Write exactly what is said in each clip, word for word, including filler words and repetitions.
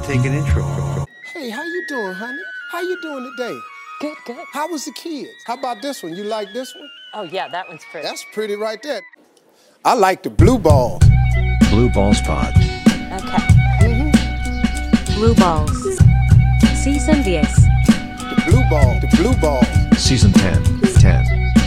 take an intro. Hey, how you doing, honey? How you doing today? Good, good. How was the kids? How about this one? You like this one? Oh, yeah, that one's pretty. That's pretty right there. I like the blue balls. Blue Balls Pod. Okay. Mm-hmm. Blue Balls. Season ten. The blue ball. The blue ball. Season ten. ten.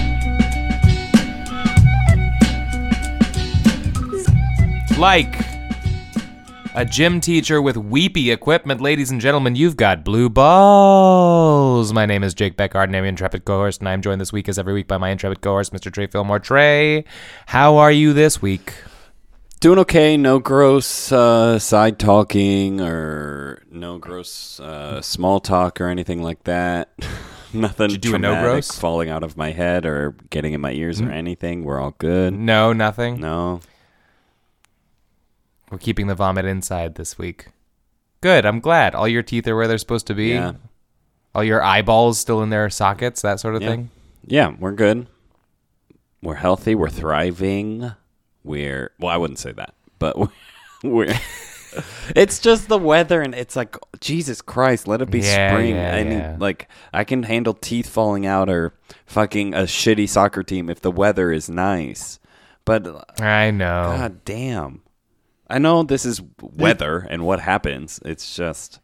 Like a gym teacher with weepy equipment, ladies and gentlemen, you've got blue balls. My name is Jake Beckard, and I'm your intrepid co-host, and I'm joined this week, as every week, by my intrepid co-host, Mister Trey Fillmore. Trey, how are you this week? Doing okay. No gross uh, side talking or no gross uh, small talk or anything like that. Nothing Did you do a no traumatic gross? falling out of my head or getting in my ears mm-hmm. or anything. We're all good. No, nothing? No. We're keeping the vomit inside this week. Good, I'm glad. All your teeth are where they're supposed to be. Yeah. All your eyeballs still in their sockets, that sort of yeah. thing. Yeah, we're good. We're healthy. We're thriving. We're, well, I wouldn't say that, but we're, it's just the weather, and it's like, Jesus Christ, let it be yeah, spring. Yeah, I yeah. mean, like, I can handle teeth falling out or fucking a shitty soccer team if the weather is nice. But, I know. God damn. I know this is weather and what happens. It's just...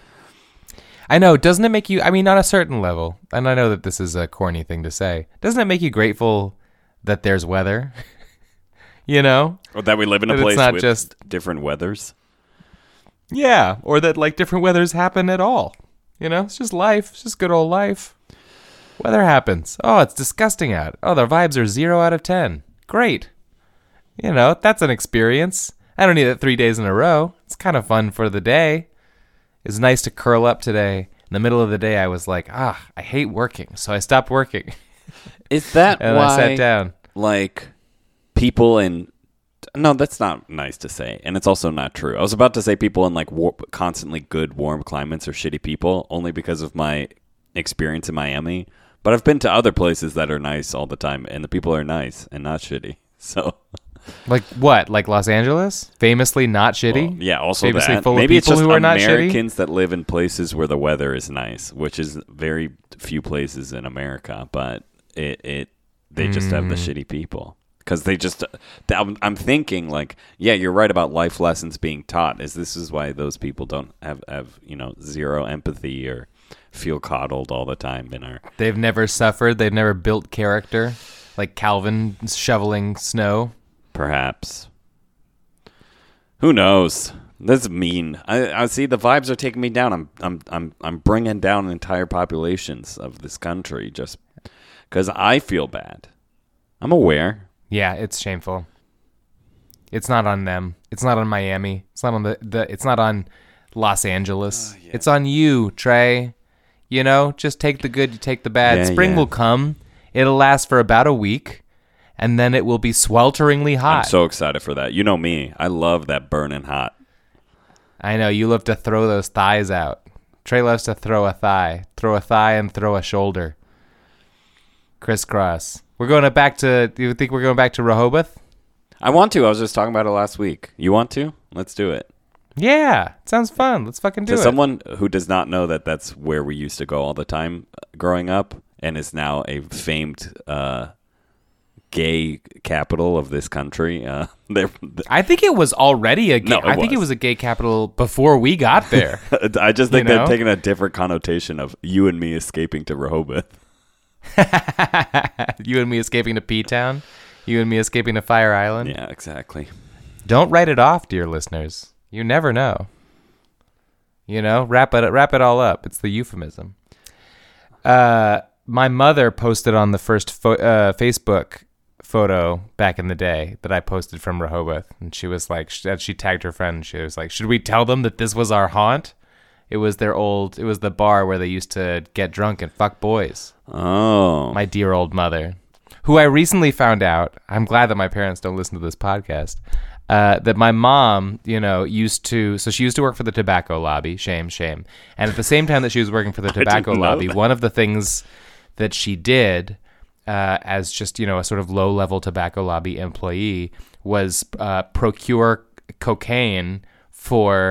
I know. Doesn't it make you, I mean, on a certain level, and I know that this is a corny thing to say, doesn't it make you grateful that there's weather? You know? Or that we live in a that place it's not with just, different weathers? Yeah, or that, like, different weathers happen at all. You know? It's just life. It's just good old life. Weather happens. Oh, it's disgusting out. Oh, the vibes are zero out of ten. Great. You know, that's an experience. I don't need it three days in a row. It's kind of fun for the day. It's nice to curl up today. In the middle of the day, I was like, ah, I hate working. So I stopped working. Is that and why, I sat down. like, people in... No, that's not nice to say. And it's also not true. I was about to say people in, like, war- constantly good, warm climates are shitty people, only because of my experience in Miami. But I've been to other places that are nice all the time, and the people are nice and not shitty. So... Like what? Like Los Angeles? Famously not shitty? Well, yeah, also Famously that. full Maybe of it's people just who are not Americans that live in places where the weather is nice, which is very few places in America. But it, it they just have the Mm. shitty people because they just. I'm, I'm thinking like, yeah, you're right about life lessons being taught. Is this is why those people don't have have you know zero empathy or feel coddled all the time in our. They've never suffered. They've never built character. Like Calvin shoveling snow. Perhaps. Who knows? That's mean. I, I see the vibes are taking me down. I'm I'm I'm I'm bringing down entire populations of this country just because I feel bad. I'm aware. Yeah, it's shameful. It's not on them. It's not on Miami. It's not on the, the it's not on Los Angeles. Oh, yeah. It's on you, Trey. You know, just take the good, you take the bad. Yeah, Spring yeah. will come. It'll last for about a week. And then it will be swelteringly hot. I'm so excited for that. You know me. I love that burning hot. I know. You love to throw those thighs out. Trey loves to throw a thigh. Throw a thigh and throw a shoulder. Crisscross. We're going to back to... Do you think we're going back to Rehoboth? I want to. I was just talking about it last week. You want to? Let's do it. Yeah. It sounds fun. Let's fucking do to it. someone who does not know that that's where we used to go all the time growing up and is now a famed... Uh, gay capital of this country. Uh, I think it was already a gay. No, it I think was. it was a gay capital before we got there. I just think You they're know? taking a different connotation of you and me escaping to Rehoboth. You and me escaping to P-Town. You and me escaping to Fire Island. Yeah, exactly. Don't write it off, dear listeners. You never know. You know, wrap it wrap it all up. It's the euphemism. Uh, my mother posted on the first fo- uh, Facebook photo back in the day that I posted from Rehoboth, and she was like, she, she tagged her friend. And she was like, "Should we tell them that this was our haunt?" It was their old. It was the bar where they used to get drunk and fuck boys. Oh, My dear old mother, who I recently found out. I'm glad that my parents don't listen to this podcast. Uh, that my mom, you know, used to. So she used to work for the tobacco lobby. Shame, shame. And at the same time that she was working for the tobacco didn't know lobby, that. one of the things that she did uh, as just, you know, a sort of low-level tobacco lobby employee was uh, procure cocaine for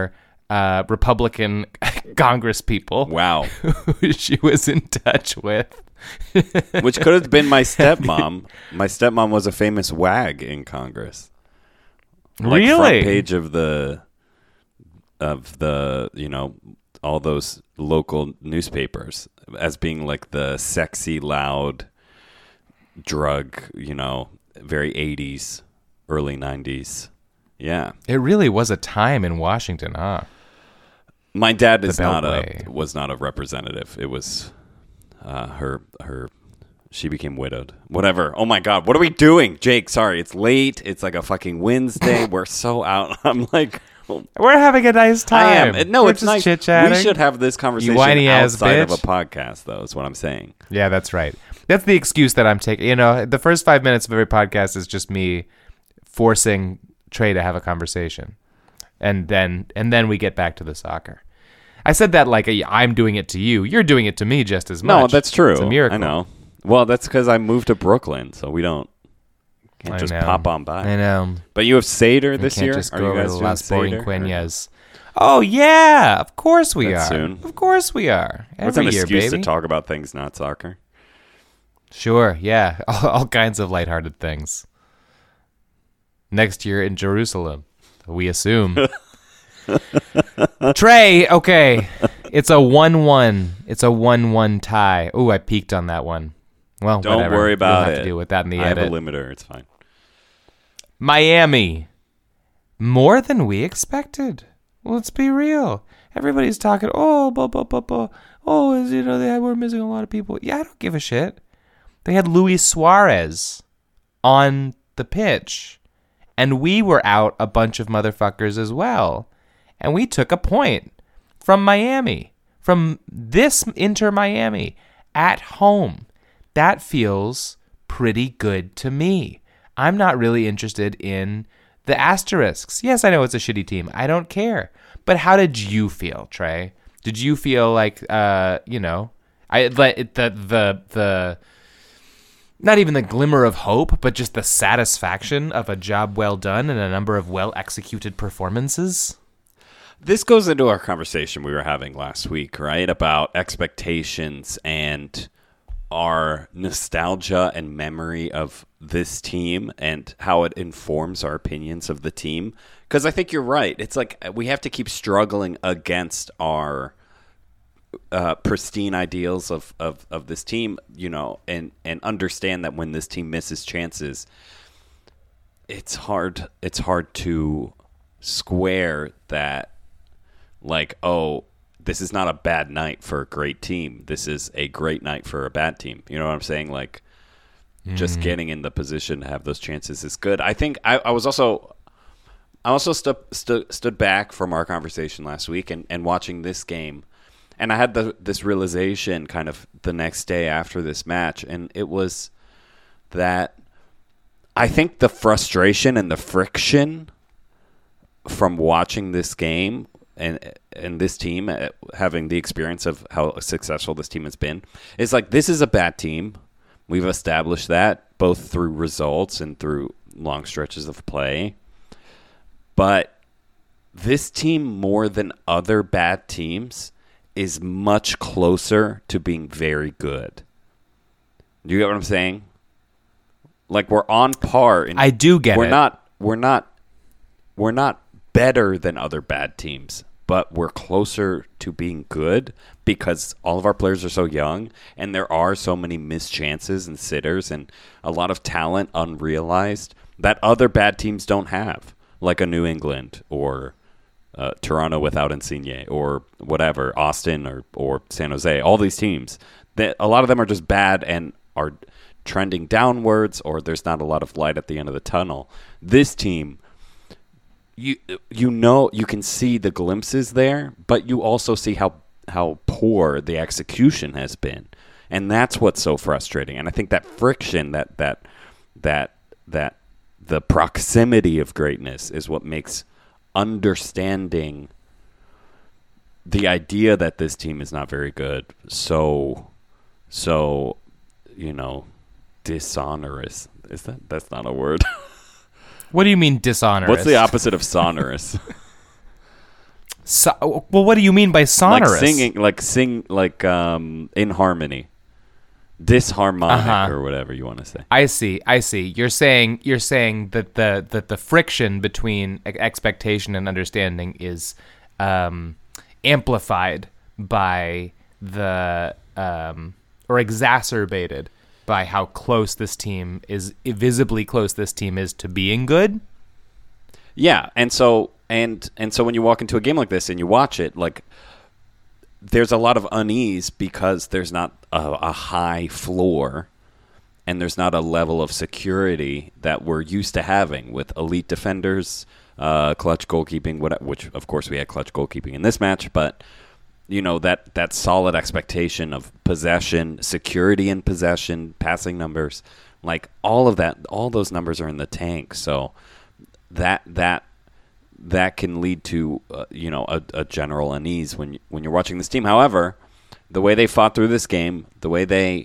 uh, Republican Congress people. Wow. Who she was in touch with. Which could have been my stepmom. My stepmom was a famous wag in Congress. Like Really? front page of the of the, you know, all those local newspapers as being like the sexy, loud drug, you know, very eighties, early nineties. Yeah. It really was a time in Washington, huh? My dad is The not a Beltway. was not a representative. It was uh, her her she became widowed. Whatever. Oh my God, what are we doing, Jake? Sorry, it's late. It's like a fucking Wednesday. We're so out. I'm like, We're having a nice I time. am. No, We're it's just nice. chit-chatting. We should have this conversation whiny ass outside of a bitch. podcast, though. Is what I'm saying. Yeah, that's right. That's the excuse that I'm taking. You know, the first five minutes of every podcast is just me forcing Trey to have a conversation, and then and then we get back to the soccer. I said that like a, I'm doing it to you. You're doing it to me just as much. No, that's true. It's a miracle. I know. Well, that's because I moved to Brooklyn, so we don't can't I just know. pop on by. I know. But you have Seder We this can't year. just Are go you over guys to doing Las Seder? Borinqueñas. Oh yeah, of course we That's are. soon. Of course we are. What's Every an year, excuse baby. to talk about things not soccer? Sure, yeah, all, all kinds of lighthearted things. Next year in Jerusalem, we assume. Trey, okay, it's a one-one. It's a one-one tie. Ooh, I peaked on that one. Well, Don't whatever. worry about we'll have it. to deal with that in the I edit. have a limiter. It's fine. Miami, more than we expected. Let's be real. Everybody's talking. Oh, blah, blah, blah, blah. Oh, you know they were missing a lot of people. Yeah, I don't give a shit. They had Luis Suarez on the pitch, and we were out a bunch of motherfuckers as well. And we took a point from Miami, from this Inter Miami at home. That feels pretty good to me. I'm not really interested in the asterisks. Yes, I know it's a shitty team. I don't care. But how did you feel, Trey? Did you feel like, uh, you know, I the the the the not even the glimmer of hope, but just the satisfaction of a job well done and a number of well executed performances? This goes into our conversation we were having last week, right? About expectations and our nostalgia and memory of this team and how it informs our opinions of the team. Because I think you're right. It's like we have to keep struggling against our uh, pristine ideals of, of, of this team, you know, and, and understand that when this team misses chances, it's hard. It's hard to square that. Like, oh, this is not a bad night for a great team. This is a great night for a bad team. You know what I'm saying? Like, mm. just getting in the position to have those chances is good. I think I, I was also, I also stu- stu- stood back from our conversation last week and, and watching this game, and I had the, this realization kind of the next day after this match, and it was that I think the frustration and the friction from watching this game and and this team uh, having the experience of how successful this team has been is like, this is a bad team. We've established that both through results and through long stretches of play. But this team, more than other bad teams, is much closer to being very good. Do you get what I'm saying? Like, we're on par. In, I do get we're it. Not, we're not. We're not better than other bad teams, but we're closer to being good because all of our players are so young and there are so many missed chances and sitters and a lot of talent unrealized that other bad teams don't have, like a New England or uh, Toronto without Insigne or whatever, Austin or, or San Jose. All these teams, that a lot of them are just bad and are trending downwards, or there's not a lot of light at the end of the tunnel. This team, You you know, you can see the glimpses there, but you also see how how poor the execution has been, and that's what's so frustrating. And I think that friction, that that that that the proximity of greatness, is what makes understanding the idea that this team is not very good so so you know dishonorous. Is that that's not a word? What do you mean dishonorous? What's the opposite of sonorous? So, well, what do you mean by sonorous? Like singing, like sing, like um, in harmony, disharmonic, Uh-huh. or whatever you want to say. I see. I see. You're saying you're saying that the that the friction between e- expectation and understanding is um, amplified by the um, or exacerbated by how close this team is, visibly close this team is to being good. Yeah, and so and and so when you walk into a game like this and you watch it, like there's a lot of unease because there's not a, a high floor and there's not a level of security that we're used to having with elite defenders, uh, clutch goalkeeping, what, which of course we had clutch goalkeeping in this match, but you know that that solid expectation of possession, security in possession, passing numbers, like all of that, all those numbers are in the tank. So that that that can lead to uh, you know a, a general unease when you, when you're watching this team. However, the way they fought through this game, the way they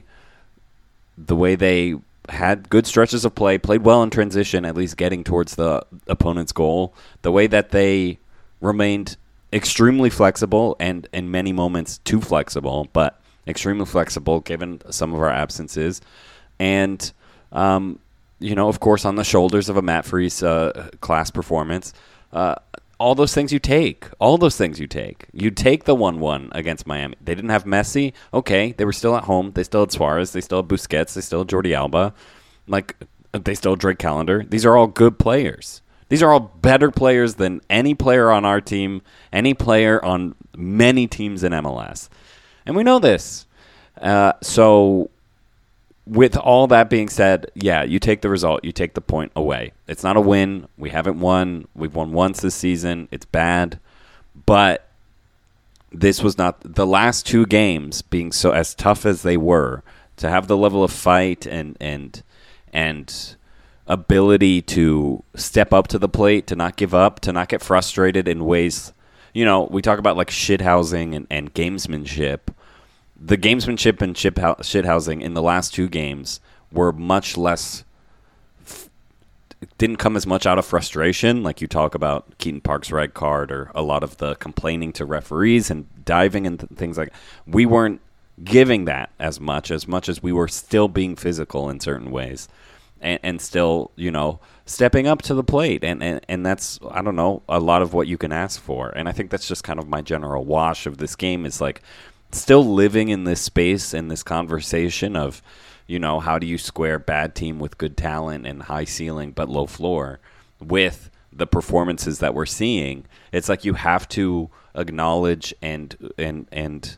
the way they had good stretches of play, played well in transition, at least getting towards the opponent's goal, the way that they remained extremely flexible and in many moments too flexible, but extremely flexible given some of our absences, and um, you know, of course, on the shoulders of a Matt Freese uh, class performance, uh, all those things you take, all those things you take. You take the one one against Miami. They didn't have Messi. Okay, they were still at home. They still had Suarez. They still had Busquets. They still had Jordi Alba. Like, they still had Drake Callender. These are all good players. These are all better players than any player on our team, any player on many teams in M L S. And we know this. Uh, so with all that being said, yeah, you take the result. You take the point away. It's not a win. We haven't won. We've won once this season. It's bad. But this was not the last two games being so as tough as they were, to have the level of fight and and and ability to step up to the plate, to not give up, to not get frustrated in ways, you know, we talk about like shithousing and, and gamesmanship. The gamesmanship and ship ho- shithousing in the last two games were much less, f- didn't come as much out of frustration, like you talk about Keaton Park's red card or a lot of the complaining to referees and diving and th- things like. We weren't giving that as much, as much as we were still being physical in certain ways. And, and still, you know, stepping up to the plate. And, and, and that's, I don't know, a lot of what you can ask for. And I think that's just kind of my general wash of this game is like still living in this space and this conversation of, you know, how do you square bad team with good talent and high ceiling but low floor with the performances that we're seeing. It's like you have to acknowledge and and and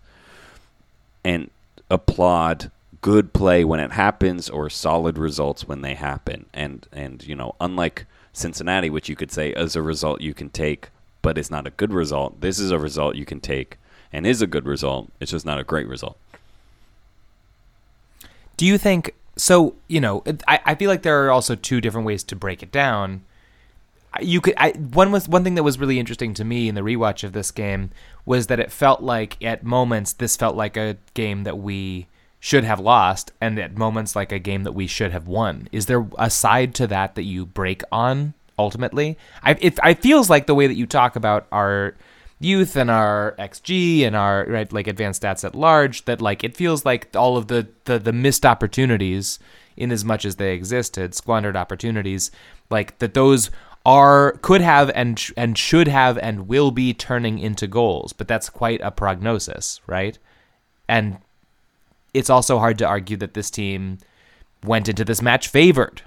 and applaud good play when it happens or solid results when they happen. And, and you know, unlike Cincinnati, which you could say is a result you can take, but it's not a good result, this is a result you can take and is a good result. It's just not a great result. Do you think, so, you know, I, I feel like there are also two different ways to break it down. You could, I, one was one thing that was really interesting to me in the rewatch of this game was that it felt like at moments, this felt like a game that we should have lost, and at moments like a game that we should have won. Is there a side to that that you break on ultimately? I it, it feels like the way that you talk about our youth and our X G and our right like advanced stats at large, that like it feels like all of the the, the missed opportunities, in as much as they existed, squandered opportunities, like that those are could have and sh- and should have and will be turning into goals. But that's quite a prognosis, right? And it's also hard to argue that this team went into this match favored.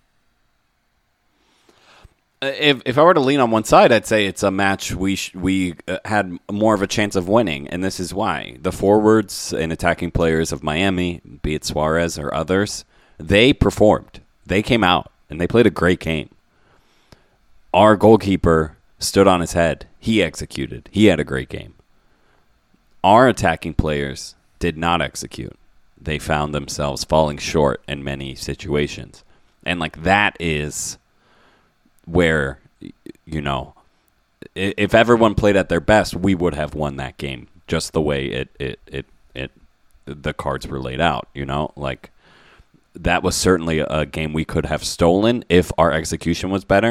If if I were to lean on one side, I'd say it's a match we sh- we uh, had more of a chance of winning, and this is why. The forwards and attacking players of Miami, be it Suarez or others, they performed. They came out, and they played a great game. Our goalkeeper stood on his head. He executed. He had a great game. Our attacking players did not execute. They found themselves falling short in many situations. And like that is where, you know, if everyone played at their best, we would have won that game just the way it it it, it the cards were laid out, you know? Like that was certainly a game we could have stolen if our execution was better,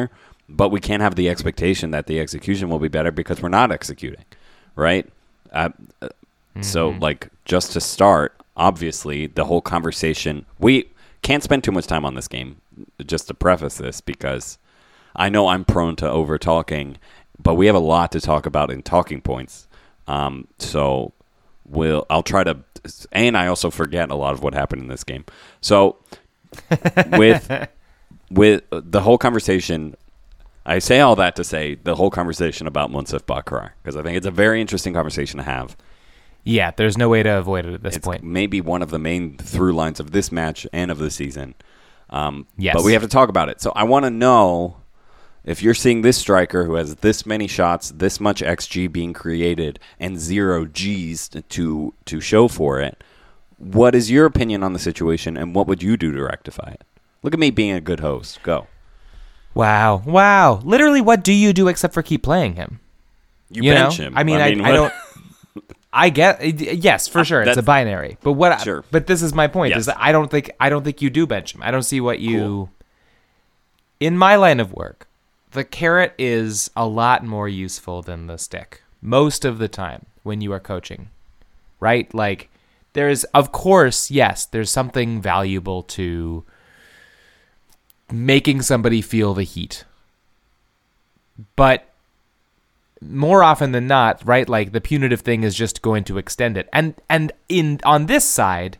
but we can't have the expectation that the execution will be better because we're not executing, right? Uh, mm-hmm. So, like, just to start, obviously, the whole conversation, we can't spend too much time on this game, just to preface this, because I know I'm prone to over-talking, but we have a lot to talk about in talking points. Um, so we'll, I'll try to, and I also forget a lot of what happened in this game. So with with the whole conversation, I say all that to say the whole conversation about Munsif Bakrar, because I think it's a very interesting conversation to have. Yeah, there's no way to avoid it at this it's point. Maybe one of the main through lines of this match and of the season. Um, yes. But we have to talk about it. So I want to know, if you're seeing this striker who has this many shots, this much X G being created, and zero G's to to show for it, what is your opinion on the situation, and what would you do to rectify it? Look at me being a good host. Go. Wow. Wow. Literally, what do you do except for keep playing him? You, you bench know? him. I mean, I, I, I don't... I get... Yes, for sure. It's a binary. But what? Sure. But this is my point, Yes. is that I don't think I don't think you do bench him. I don't see what you... Cool. In my line of work, the carrot is a lot more useful than the stick most of the time when you are coaching, right? Like, there's, of course, yes, there's something valuable to making somebody feel the heat. But more often than not, right, like the punitive thing is just going to extend it. And and in on this side,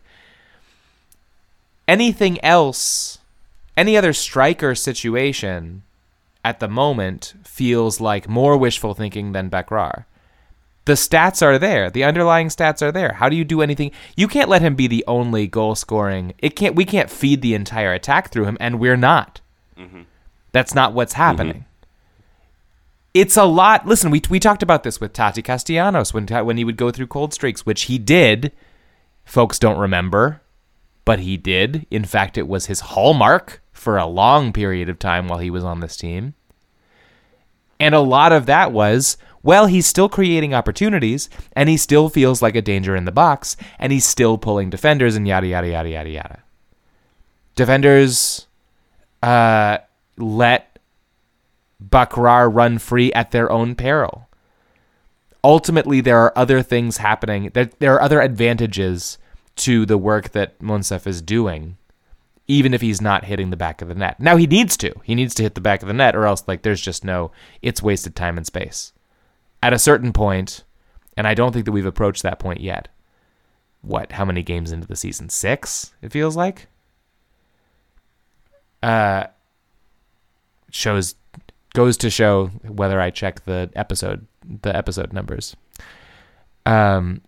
anything else, any other striker situation at the moment feels like more wishful thinking than Bakrar. The stats are there. The underlying stats are there. How do you do anything? You can't let him be the only goal scoring. It can't. We can't feed the entire attack through him, and we're not. Mm-hmm. That's not what's happening. Mm-hmm. It's a lot. Listen, we we talked about this with Tati Castellanos when when he would go through cold streaks, which he did. Folks don't remember, but he did. In fact, it was his hallmark for a long period of time while he was on this team. And a lot of that was, well, he's still creating opportunities, and he still feels like a danger in the box, and he's still pulling defenders, and yada, yada, yada, yada, yada. Defenders uh, let Bakrar run free at their own peril. Ultimately, there are other things happening. There, there are other advantages to the work that Munsif is doing, even if he's not hitting the back of the net. Now, he needs to. He needs to hit the back of the net, or else like there's just no, it's wasted time and space. At a certain point, and I don't think that we've approached that point yet. What, how many games into the season? Six, it feels like? Uh, shows, goes to show whether I check the episode, the episode numbers. Um,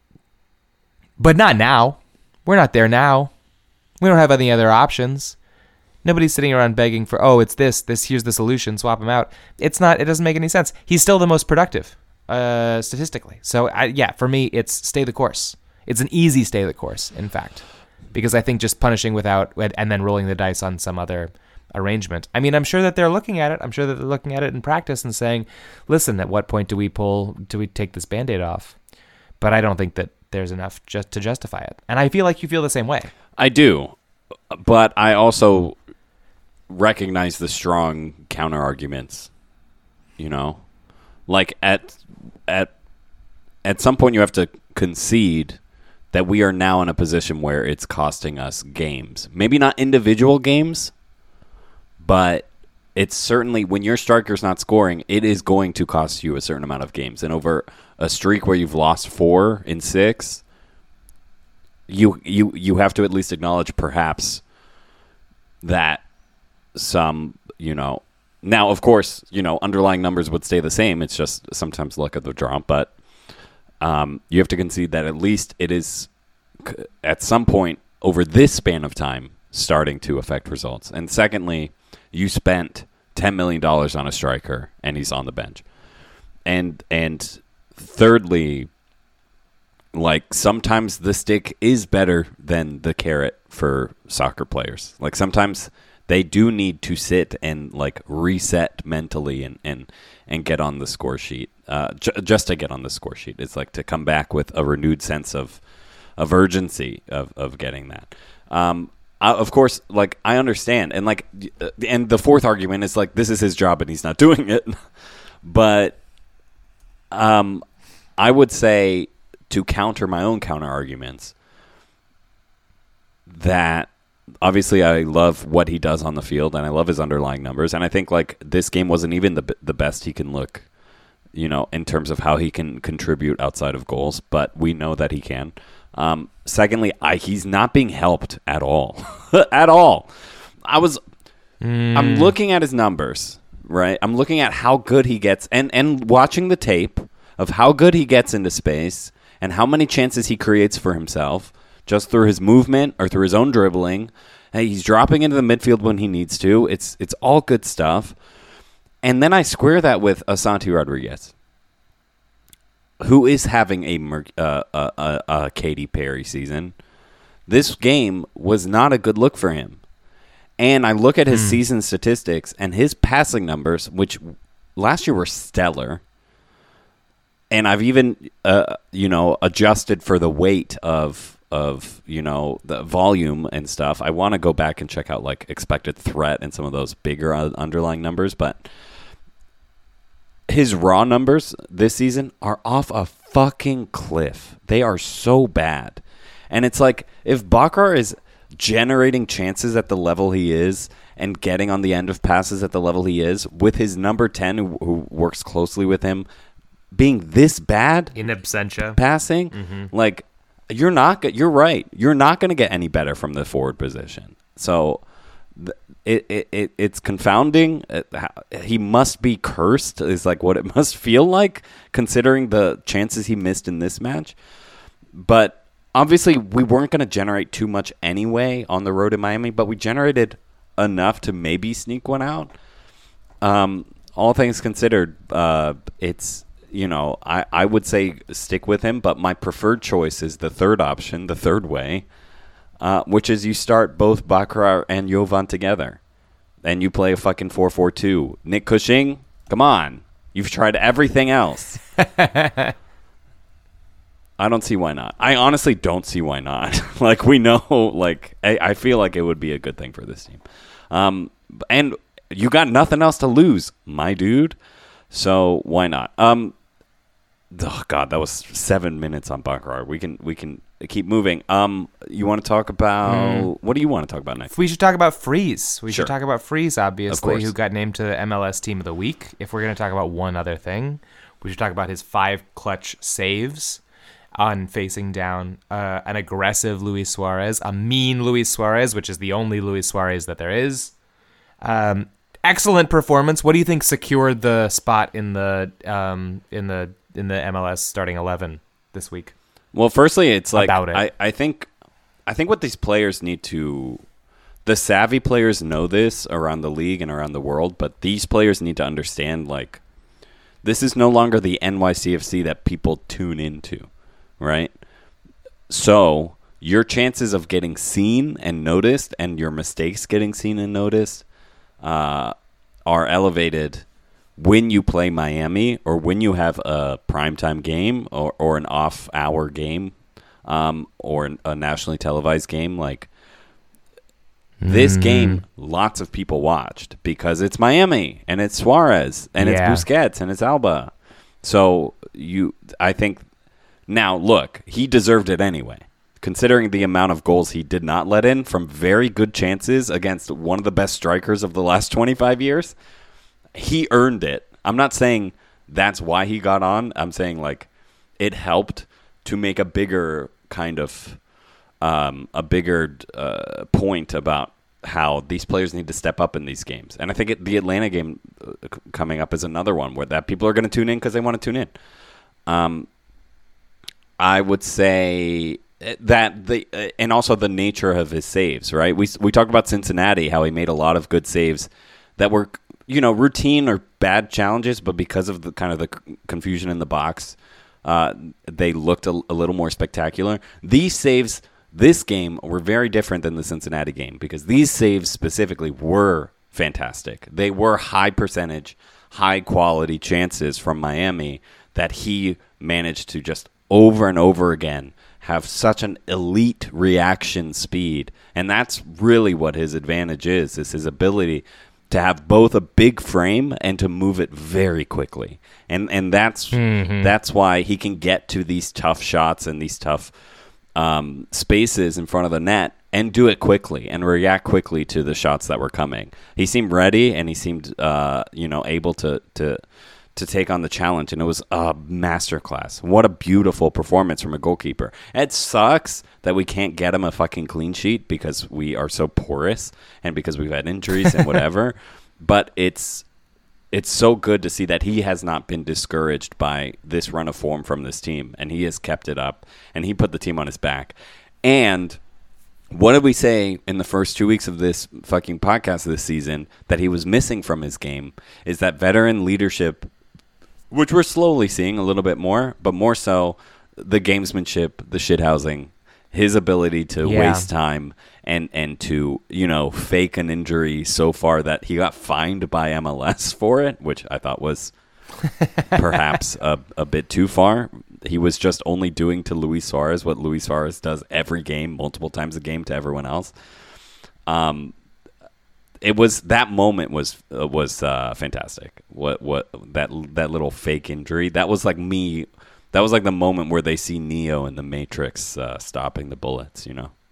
but not now. We're not there now. We don't have any other options. Nobody's sitting around begging for, oh, it's this, this, here's the solution, swap him out. It's not, it doesn't make any sense. He's still the most productive, uh, statistically. So, I, yeah, for me, it's stay the course. It's an easy stay the course, in fact, because I think just punishing without, and then rolling the dice on some other arrangement. I mean, I'm sure that they're looking at it. I'm sure that they're looking at it in practice and saying, listen, at what point do we pull, do we take this Band-Aid off? But I don't think that there's enough just to justify it. And I feel like you feel the same way. I do, but I also recognize the strong counter arguments. You know, like at at at some point you have to concede that we are now in a position where it's costing us games. Maybe not individual games, but it's certainly when your striker's not scoring, it is going to cost you a certain amount of games. And over a streak where you've lost four in six, You you you have to at least acknowledge perhaps that some, you know, now of course, you know, underlying numbers would stay the same. It's just sometimes luck of the draw, but um, you have to concede that at least it is at some point over this span of time starting to affect results. And secondly, you spent ten million dollars on a striker and he's on the bench. And and thirdly, like sometimes the stick is better than the carrot for soccer players. Like sometimes they do need to sit and like reset mentally and, and, and get on the score sheet. Uh, j- just to get on the score sheet. It's like to come back with a renewed sense of of urgency of, of getting that. Um, uh, of course, like I understand, and like, and the fourth argument is like this is his job and he's not doing it. But, um, I would say to counter my own counter arguments that obviously I love what he does on the field and I love his underlying numbers, and I think like this game wasn't even the the best he can look, you know, in terms of how he can contribute outside of goals, but we know that he can. Um, secondly, I, he's not being helped at all. At all. I was mm. I'm looking at his numbers, right? I'm looking at how good he gets and, and watching the tape of how good he gets into space and how many chances he creates for himself just through his movement or through his own dribbling. Hey, he's dropping into the midfield when he needs to. It's it's all good stuff. And then I square that with Asante Rodriguez, who is having a uh, uh, uh, uh, Katy Perry season. This game was not a good look for him. And I look at his mm. season statistics and his passing numbers, which last year were stellar. And I've even, uh, you know, adjusted for the weight of, of you know, the volume and stuff. I want to go back and check out, like, expected threat and some of those bigger underlying numbers, but his raw numbers this season are off a fucking cliff. They are so bad. And it's like, if Bakar is generating chances at the level he is and getting on the end of passes at the level he is, with his number ten who, who works closely with him being this bad in absentia passing, mm-hmm. like, you're not, you're right. You're not going to get any better from the forward position. So It, it it it's confounding. He must be cursed is like what it must feel like, considering the chances he missed in this match. But obviously we weren't going to generate too much anyway on the road in Miami, but we generated enough to maybe sneak one out. Um, all things considered, uh, it's, you know, I, I would say stick with him, but my preferred choice is the third option, the third way. Uh, which is you start both Bakar and Jovan together. And you play a fucking four four two. Nick Cushing, come on. You've tried everything else. I don't see why not. I honestly don't see why not. Like, we know, like, I, I feel like it would be a good thing for this team. Um, and you got nothing else to lose, my dude. So why not? Um, oh, God, that was seven minutes on Bakar. We can, we can... keep moving. Um, you want to talk about mm. what do you want to talk about next? We should talk about Freeze. We sure. should talk about Freeze, obviously, who got named to the M L S Team of the Week. If we're going to talk about one other thing, we should talk about his five clutch saves on facing down uh, an aggressive Luis Suarez, a mean Luis Suarez, which is the only Luis Suarez that there is. Um, excellent performance. What do you think secured the spot in the um, in the in the M L S starting eleven this week? Well, firstly, it's like About it. I, I think I think what these players need to the savvy players know this around the league and around the world, but these players need to understand, like, this is no longer the N Y C F C that people tune into, right? So your chances of getting seen and noticed and your mistakes getting seen and noticed uh, are elevated when you play Miami or when you have a primetime game or, or an off-hour game um, or a nationally televised game. Like, this mm. game, lots of people watched because it's Miami and it's Suarez and yeah. it's Busquets and it's Alba. So you, I think, now look, he deserved it anyway, considering the amount of goals he did not let in from very good chances against one of the best strikers of the last twenty-five years. He earned it. I'm not saying that's why he got on. I'm saying, like, it helped to make a bigger kind of um, a bigger uh, point about how these players need to step up in these games. And I think it, the Atlanta game uh, coming up is another one where that people are going to tune in because they want to tune in. Um, I would say that the uh, and also the nature of his saves, right? We we talked about Cincinnati, how he made a lot of good saves that were, you know, routine or bad challenges, but because of the kind of the c- confusion in the box, uh, they looked a, a little more spectacular. These saves this game were very different than the Cincinnati game because these saves specifically were fantastic. They were high percentage, high quality chances from Miami that he managed to just over and over again have such an elite reaction speed. And that's really what his advantage is, is his ability to have both a big frame and to move it very quickly. And and that's mm-hmm. that's why he can get to these tough shots and these tough um, spaces in front of the net and do it quickly and react quickly to the shots that were coming. He seemed ready, and he seemed uh, you know able to to to take on the challenge, and it was a masterclass. What a beautiful performance from a goalkeeper. It sucks that we can't get him a fucking clean sheet because we are so porous and because we've had injuries and whatever. But it's it's so good to see that he has not been discouraged by this run of form from this team, and he has kept it up, and he put the team on his back. And what did we say in the first two weeks of this fucking podcast this season that he was missing from his game is that veteran leadership, which we're slowly seeing a little bit more, but more so the gamesmanship, the shithousing, his ability to Yeah. waste time and, and to, you know, fake an injury so far that he got fined by M L S for it, which I thought was perhaps a, a bit too far. He was just only doing to Luis Suarez what Luis Suarez does every game, multiple times a game to everyone else. Um, it was that moment was uh, was uh, fantastic. What what that that little fake injury that was like me. That was like the moment where they see Neo in the Matrix uh, stopping the bullets. You know.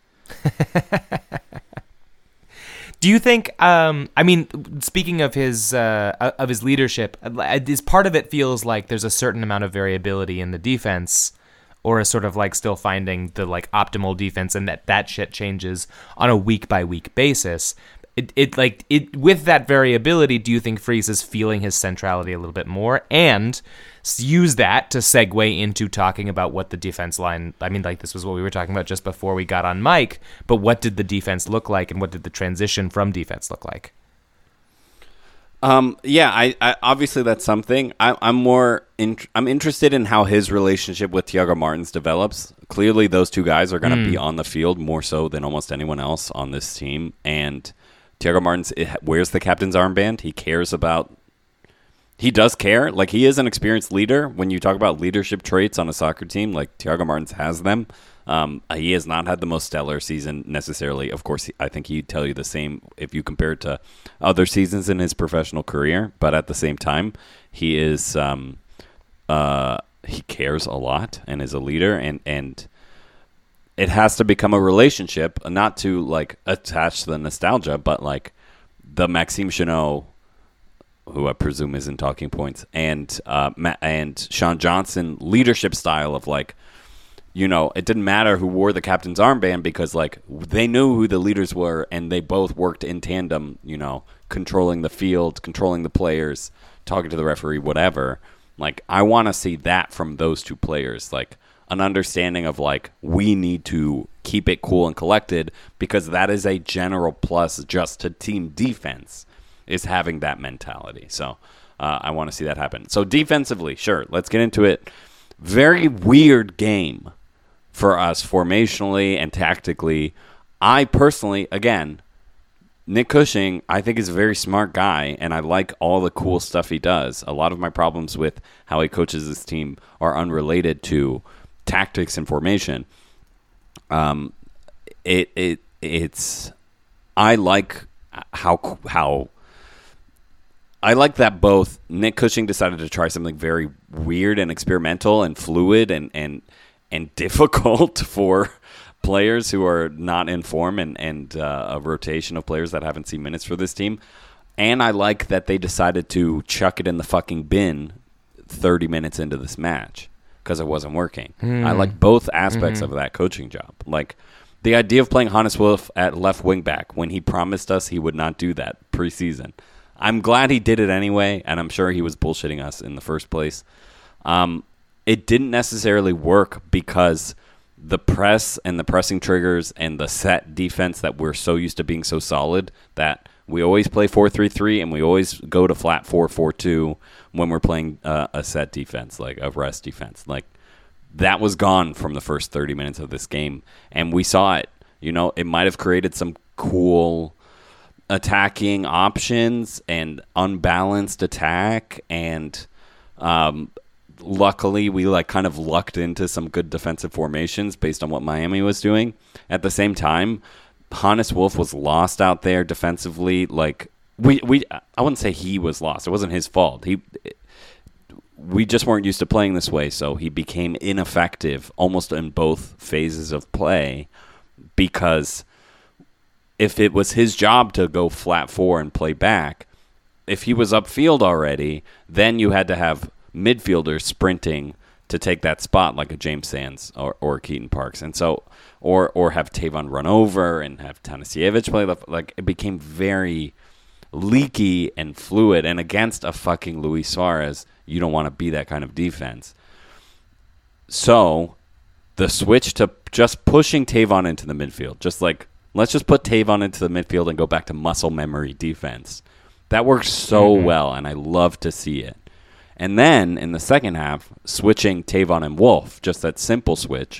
Do you think? Um, I mean, speaking of his uh, of his leadership, is part of it feels like there's a certain amount of variability in the defense, or a sort of like still finding the like optimal defense, and that that shit changes on a week by week basis. It it like it with that variability. Do you think Freese is feeling his centrality a little bit more, and use that to segue into talking about what the defense line, I mean, like this was what we were talking about just before we got on mic, but what did the defense look like, and what did the transition from defense look like? Um, yeah, I, I obviously that's something. I, I'm more in, I'm interested in how his relationship with Thiago Martins develops. Clearly, those two guys are going to mm. be on the field more so than almost anyone else on this team, and Thiago Martins it, wears the captain's armband. He cares about He does care. Like, he is an experienced leader. When you talk about leadership traits on a soccer team, like, Thiago Martins has them. Um, he has not had the most stellar season necessarily. Of course, I think he'd tell you the same if you compare it to other seasons in his professional career. But at the same time, he is um, uh, he cares a lot and is a leader. And, and it has to become a relationship, not to, like, attach to the nostalgia, but, like, the Maxime Chanot, who I presume is in Talking Points, and uh, Ma- and Sean Johnson leadership style of, like, you know, it didn't matter who wore the captain's armband because, like, they knew who the leaders were, and they both worked in tandem, you know, controlling the field, controlling the players, talking to the referee, whatever. Like, I want to see that from those two players, like, an understanding of, like, we need to keep it cool and collected because that is a general plus just to team defense, is having that mentality. So uh, I want to see that happen. So defensively, sure, let's get into it. Very weird game for us formationally and tactically. I personally, again, Nick Cushing, I think is a very smart guy, and I like all the cool stuff he does. A lot of my problems with how he coaches his team are unrelated to tactics and formation. Um, it it it's I like how how. I like that both Nick Cushing decided to try something very weird and experimental and fluid and and, and difficult for players who are not in form and, and uh, a rotation of players that haven't seen minutes for this team. And I like that they decided to chuck it in the fucking bin thirty minutes into this match because it wasn't working. Mm. I like both aspects mm-hmm. of that coaching job. Like, the idea of playing Hannes Wolf at left wing back when he promised us he would not do that preseason. I'm glad he did it anyway, and I'm sure he was bullshitting us in the first place. Um, it didn't necessarily work because the press and the pressing triggers and the set defense that we're so used to being so solid that we always play four three three and we always go to flat four four two when we're playing uh, a set defense, like a rest defense. Like, that was gone from the first thirty minutes of this game, and we saw it. You know, it might have created some cool attacking options and unbalanced attack and um, luckily, we like kind of lucked into some good defensive formations based on what Miami was doing. At the same time, Hannes Wolf was lost out there defensively. Like we, we, I wouldn't say he was lost. It wasn't his fault. He, we just weren't used to playing this way, so he became ineffective almost in both phases of play. Because if it was his job to go flat four and play back, if he was upfield already, then you had to have midfielders sprinting to take that spot, like a James Sands or, or Keaton Parks, and so or or have Tavon run over and have Tanasiewicz play left. Like it became very leaky and fluid. And against a fucking Luis Suarez, you don't want to be that kind of defense. So the switch to just pushing Tavon into the midfield, just like let's just put Tavon into the midfield and go back to muscle memory defense. That works so mm-hmm. well, and I love to see it. And then in the second half, switching Tavon and Wolf, just that simple switch,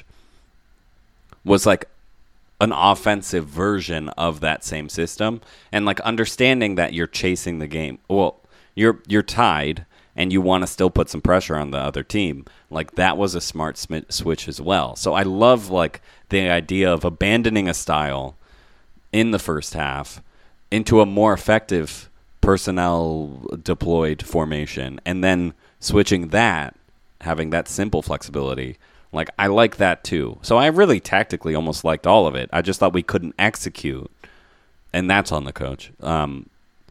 was like an offensive version of that same system. And like understanding that you're chasing the game. Well, you're you're tied, and you want to still put some pressure on the other team. Like that was a smart sm- switch as well. So I love like the idea of abandoning a style in the first half into a more effective personnel deployed formation, and then switching that, having that simple flexibility. Like I like that too. So I really tactically almost liked all of it. I just thought we couldn't execute, and that's on the coach. Um,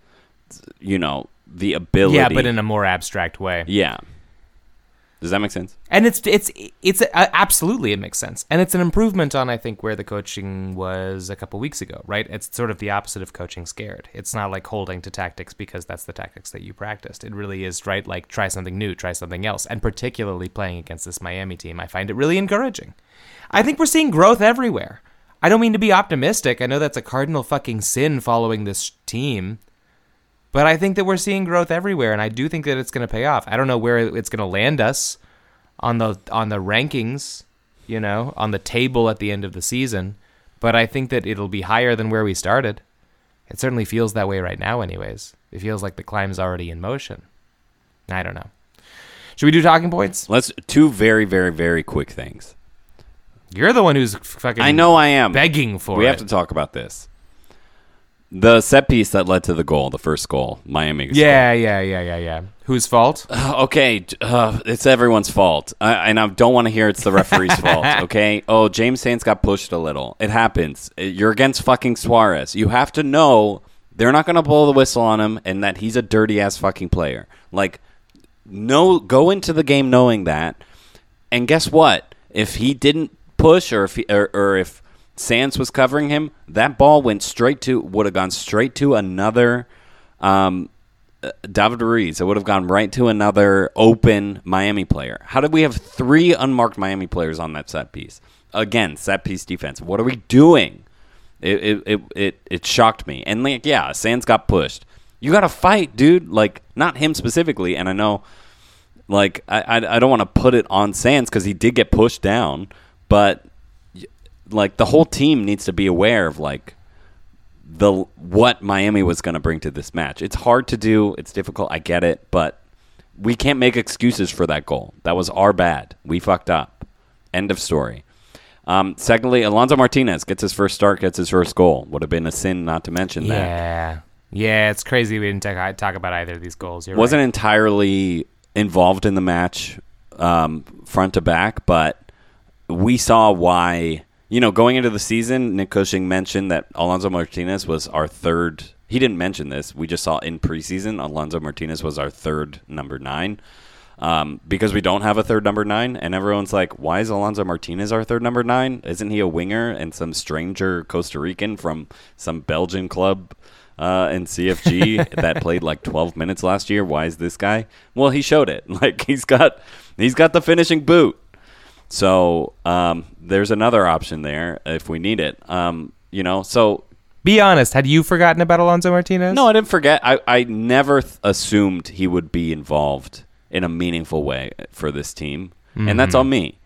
you know, the ability. Yeah, but in a more abstract way. Yeah. Does that make sense? And it's it's it's uh, absolutely it makes sense, and it's an improvement on I think where the coaching was a couple weeks ago, right? It's sort of the opposite of coaching scared. It's not like holding to tactics because that's the tactics that you practiced. It really is right, like try something new, try something else, and particularly playing against this Miami team, I find it really encouraging. I think we're seeing growth everywhere. I don't mean to be optimistic. I know that's a cardinal fucking sin following this team. But I think that we're seeing growth everywhere, and I do think that it's going to pay off. I don't know where it's going to land us on the on the rankings, you know, on the table at the end of the season, but I think that it'll be higher than where we started. It certainly feels that way right now anyways. It feels like the climb's already in motion. I don't know. Should we do talking points? Let's two very, very, very quick things. You're the one who's fucking I know I am. begging for we it. We have to talk about this. The set piece that led to the goal, the first goal, Miami's Yeah, goal. yeah, yeah, yeah, yeah. Whose fault? Uh, okay, uh, it's everyone's fault. I, and I don't want to hear it's the referee's fault, okay? Oh, James Sands got pushed a little. It happens. You're against fucking Suarez. You have to know they're not going to blow the whistle on him and that he's a dirty-ass fucking player. Like, no, go into the game knowing that. And guess what? If he didn't push or if he, or, or if Sands was covering him, that ball went straight to, would have gone straight to another um, David Ruiz. It would have gone right to another open Miami player. How did we have three unmarked Miami players on that set piece? Again, set piece defense. What are we doing? It it it it, it shocked me. And like, yeah, Sands got pushed. You got to fight, dude. Like, not him specifically. And I know, like, I I, I don't want to put it on Sands because he did get pushed down, but like the whole team needs to be aware of like the what Miami was going to bring to this match. It's hard to do. It's difficult. I get it, but we can't make excuses for that goal. That was our bad. We fucked up. End of story. Um, secondly, Alonso Martinez gets his first start, gets his first goal. Would have been a sin not to mention that. Yeah, yeah. It's crazy we didn't talk, talk about either of these goals. You're Wasn't right. entirely involved in the match, um, front to back, but we saw why. You know, going into the season, Nick Cushing mentioned that Alonso Martinez was our third. He didn't mention this. We just saw in preseason, Alonso Martinez was our third number nine um, because we don't have a third number nine. And everyone's like, why is Alonso Martinez our third number nine? Isn't he a winger and some stranger Costa Rican from some Belgian club uh, in C F G that played like twelve minutes last year? Why is this guy? Well, he showed it. Like he's got, he's got the finishing boot. So um, there's another option there if we need it. Um, you know, so be honest. Had you forgotten about Alonso Martinez? No, I didn't forget. I, I never th- assumed he would be involved in a meaningful way for this team, mm-hmm. and that's on me.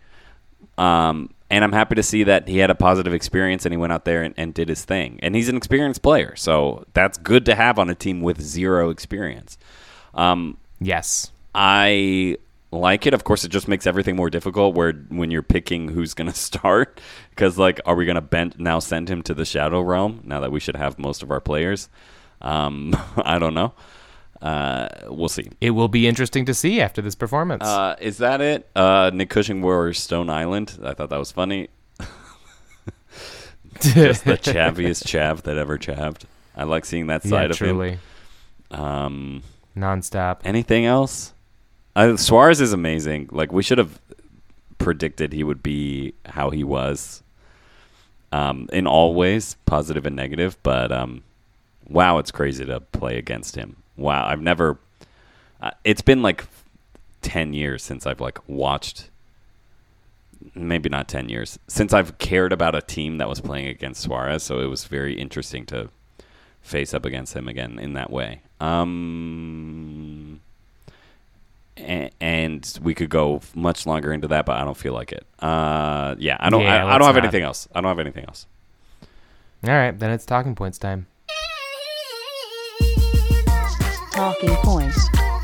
Um, and I'm happy to see that he had a positive experience and he went out there and, and did his thing. And he's an experienced player, so that's good to have on a team with zero experience. Um, yes, I. like it. Of course, it just makes everything more difficult where when you're picking who's going to start. Because, like, are we going to bend now send him to the Shadow Realm now that we should have most of our players? Um, I don't know. Uh, we'll see. It will be interesting to see after this performance. Uh, is that it? Uh, Nick Cushing wore Stone Island. I thought that was funny. Just the chaviest chav that ever chaved. I like seeing that side yeah, of truly. him. Um, Nonstop. anything else? Uh, Suarez is amazing. Like, we should have predicted he would be how he was um, in all ways, positive and negative. But, um, wow, it's crazy to play against him. Wow, I've never... Uh, it's been, like, ten years since I've, like, watched... Maybe not ten years. Since I've cared about a team that was playing against Suarez, so it was very interesting to face up against him again in that way. Um, and, and we could go much longer into that, but I don't feel like it. Uh, yeah, I don't. Yeah, I, I don't have let's not. anything else. I don't have anything else. All right, then it's talking points time. Talking points.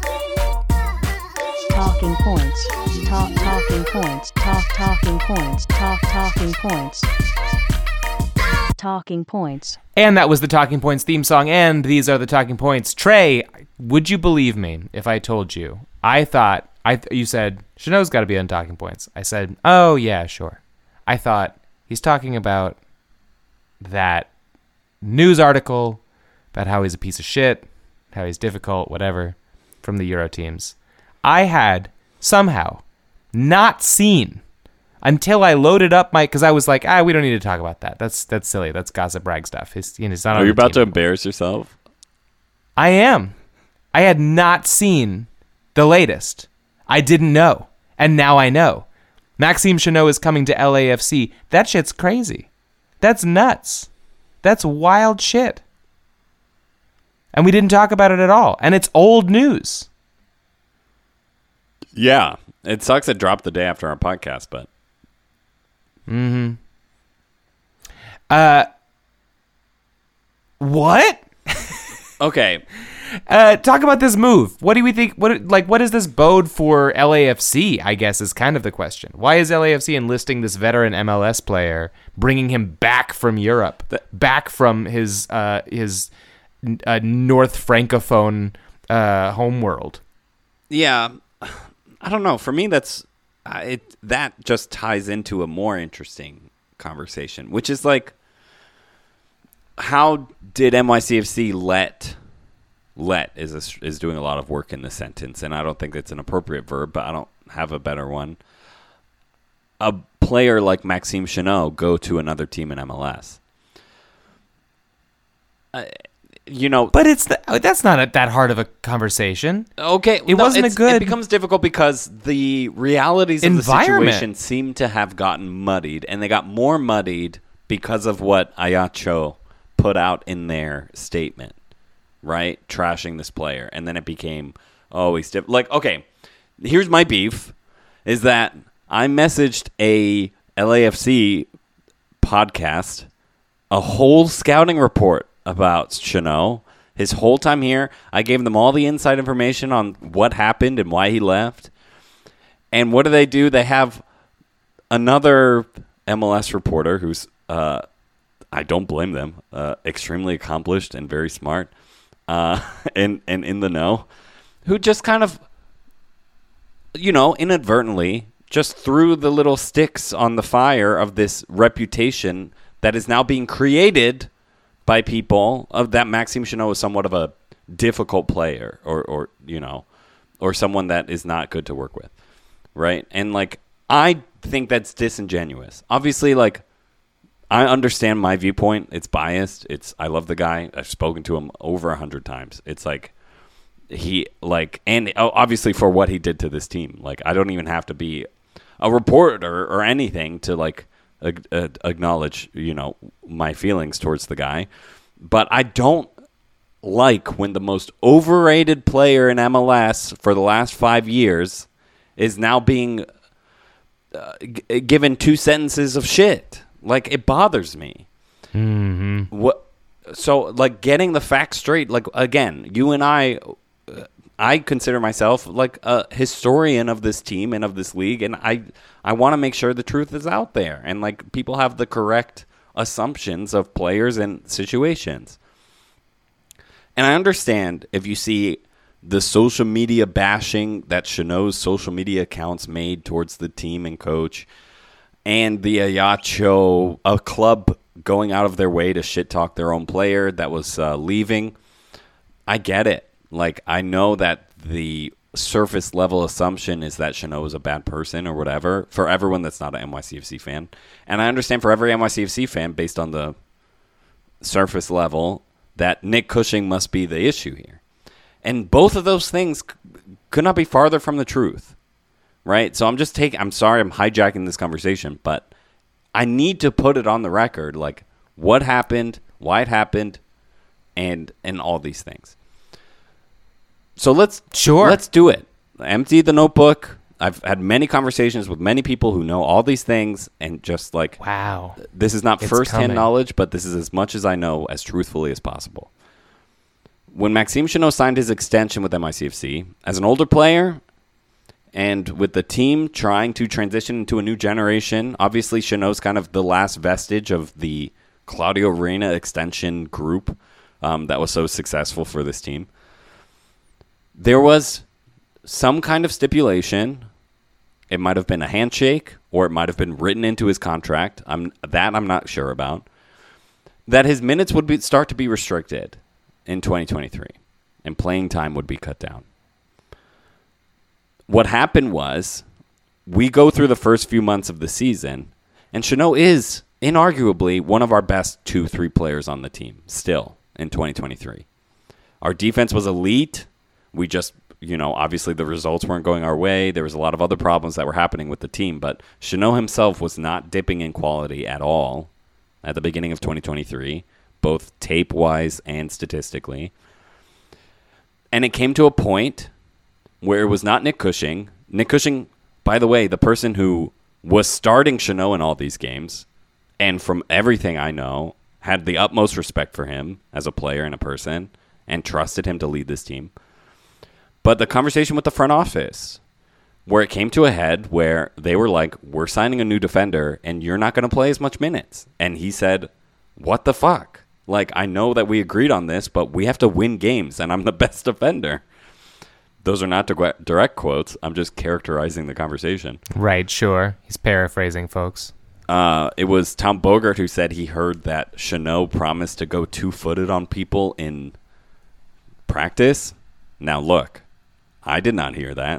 Talking points. Talk talking points. Talk talking points. Talk talking points. Talking points. And that was the Talking Points theme song, and these are the Talking Points. Trey, would you believe me if I told you? I thought, I th- you said, Chanel's got to be on Talking Points. I said, oh, yeah, sure. I thought, he's talking about that news article about how he's a piece of shit, how he's difficult, whatever, from the Euro teams. I had somehow not seen until I loaded up my, because I was like, ah, we don't need to talk about that. That's that's silly. That's gossip rag stuff. His, you know, it's not Are on you the about to team. embarrass yourself? I am. I had not seen the latest. I didn't know, and now I know. Maxime Chanot is coming to L A F C. That shit's crazy. That's nuts. That's wild shit. And we didn't talk about it at all. And it's old news. Yeah. It sucks it dropped the day after our podcast, but... Mm-hmm. Uh, what? Okay. Uh, talk about this move. What do we think? What like what does this bode for L A F C? I guess is kind of the question. Why is L A F C enlisting this veteran M L S player, bringing him back from Europe, The- back from his uh, his uh, North Francophone uh, homeworld? Yeah. I don't know. For me, that's... Uh, it that just ties into a more interesting conversation, which is like, how did N Y C F C let let is a, is doing a lot of work in this sentence, and I don't think it's an appropriate verb, but I don't have a better one. A player like Maxime Chanot go to another team in M L S. Uh, you know, But it's the, that's not a, that hard of a conversation. okay, It wasn't a it's- good- It becomes difficult because the realities of the Environment. situation seem to have gotten muddied, and they got more muddied because of what Ayacho put out in their statement, right? Trashing this player, and then it became, oh, he's diff-. like, okay. Here's my beef: is that I messaged a L A F C podcast a whole scouting report about Chanot. His whole time here, I gave them all the inside information on what happened and why he left. And what do they do? They have another M L S reporter who's, uh, I don't blame them, uh, extremely accomplished and very smart, uh, and, and in the know, who just kind of, you know, inadvertently just threw the little sticks on the fire of this reputation that is now being created by people of that Maxime Chanot is somewhat of a difficult player, or, or you know, or someone that is not good to work with, right? And like, I think that's disingenuous. Obviously, like, I understand my viewpoint. It's biased. It's I love the guy. I've spoken to him over a hundred times. It's like he like, and obviously for what he did to this team. Like, I don't even have to be a reporter or anything to like acknowledge, you know, my feelings towards the guy. But I don't like when the most overrated player in M L S for the last five years is now being uh, g- given two sentences of shit. Like, it bothers me. Mm-hmm. What? So, like, getting the facts straight. Like, again, you and I, uh, I consider myself like a historian of this team and of this league, and I I want to make sure the truth is out there and like people have the correct assumptions of players and situations. And I understand if you see the social media bashing that Chanot's social media accounts made towards the team and coach, and the Ayacho, a club going out of their way to shit talk their own player that was uh, leaving. I get it. Like, I know that the surface level assumption is that Chanot is a bad person or whatever for everyone that's not an N Y C F C fan. And I understand for every N Y C F C fan, based on the surface level, that Nick Cushing must be the issue here. And both of those things c- could not be farther from the truth, right? So I'm just taking, I'm sorry I'm hijacking this conversation, but I need to put it on the record, like what happened, why it happened, and and all these things. So let's Sure. let's do it. Empty the notebook. I've had many conversations with many people who know all these things, and just like, Wow. this is not It's firsthand coming. knowledge, but this is as much as I know as truthfully as possible. When Maxime Chanot signed his extension with M I C F C, as an older player and with the team trying to transition into a new generation, obviously Chanot's kind of the last vestige of the Claudio Reyna extension group um, that was so successful for this team. There was some kind of stipulation. It might have been a handshake, or it might have been written into his contract. I'm that I'm not sure about. That his minutes would be, start to be restricted in twenty twenty-three, and playing time would be cut down. What happened was, we go through the first few months of the season, and Chanot is inarguably one of our best two, three players on the team still in twenty twenty-three. Our defense was elite. We just, you know, obviously the results weren't going our way. There was a lot of other problems that were happening with the team, but Chanot himself was not dipping in quality at all at the beginning of twenty twenty-three, both tape-wise and statistically. And it came to a point where it was not Nick Cushing. Nick Cushing, by the way, the person who was starting Chanot in all these games, and from everything I know, had the utmost respect for him as a player and a person, and trusted him to lead this team. But the conversation with the front office, where it came to a head where they were like, we're signing a new defender and you're not going to play as much minutes. And he said, what the fuck? Like, I know that we agreed on this, but we have to win games and I'm the best defender. Those are not direct direct quotes. I'm just characterizing the conversation. Right, sure. He's paraphrasing, folks. Uh, it was Tom Bogert who said he heard that Chanot promised to go two-footed on people in practice. Now, look. I did not hear that.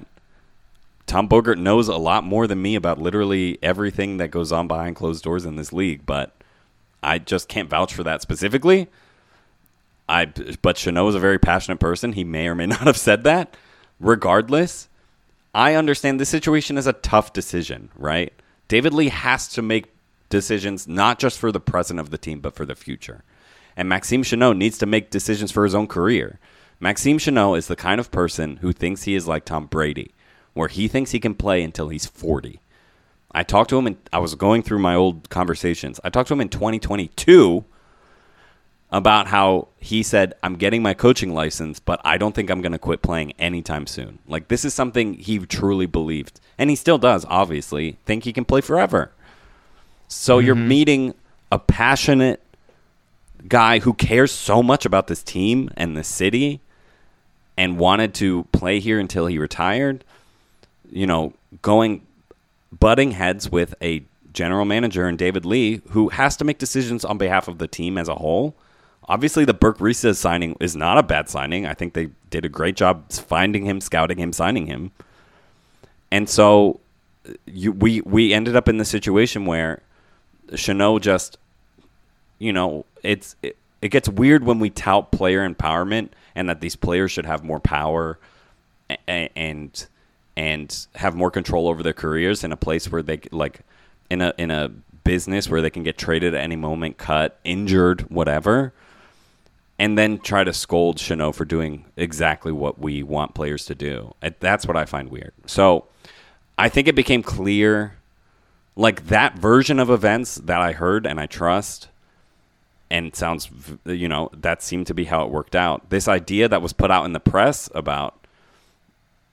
Tom Bogert knows a lot more than me about literally everything that goes on behind closed doors in this league, but I just can't vouch for that specifically. I, but Chanot is a very passionate person. He may or may not have said that. Regardless, I understand this situation is a tough decision, right? David Lee has to make decisions not just for the present of the team, but for the future. And Maxime Chanot needs to make decisions for his own career. Maxime Chanot is the kind of person who thinks he is like Tom Brady, where he thinks he can play until he's forty. I talked to him, and I was going through my old conversations. I talked to him in twenty twenty-two about how he said, I'm getting my coaching license, but I don't think I'm going to quit playing anytime soon. Like, this is something he truly believed. And he still does, obviously, think he can play forever. So mm-hmm. You're meeting a passionate guy who cares so much about this team and the city and wanted to play here until he retired, you know, going, butting heads with a general manager and David Lee, who has to make decisions on behalf of the team as a whole. Obviously, the Burke Risa signing is not a bad signing. I think they did a great job finding him, scouting him, signing him. And so you, we we ended up in the situation where Chanot just, you know, it's it, it gets weird when we tout player empowerment and that these players should have more power and and, and have more control over their careers in a place where they like in a in a business where they can get traded at any moment, cut, injured, whatever, and then try to scold Chanot for doing exactly what we want players to do. That's what I find weird. So I think it became clear, like that version of events that I heard and I trust, and sounds, you know, that seemed to be how it worked out. This idea that was put out in the press about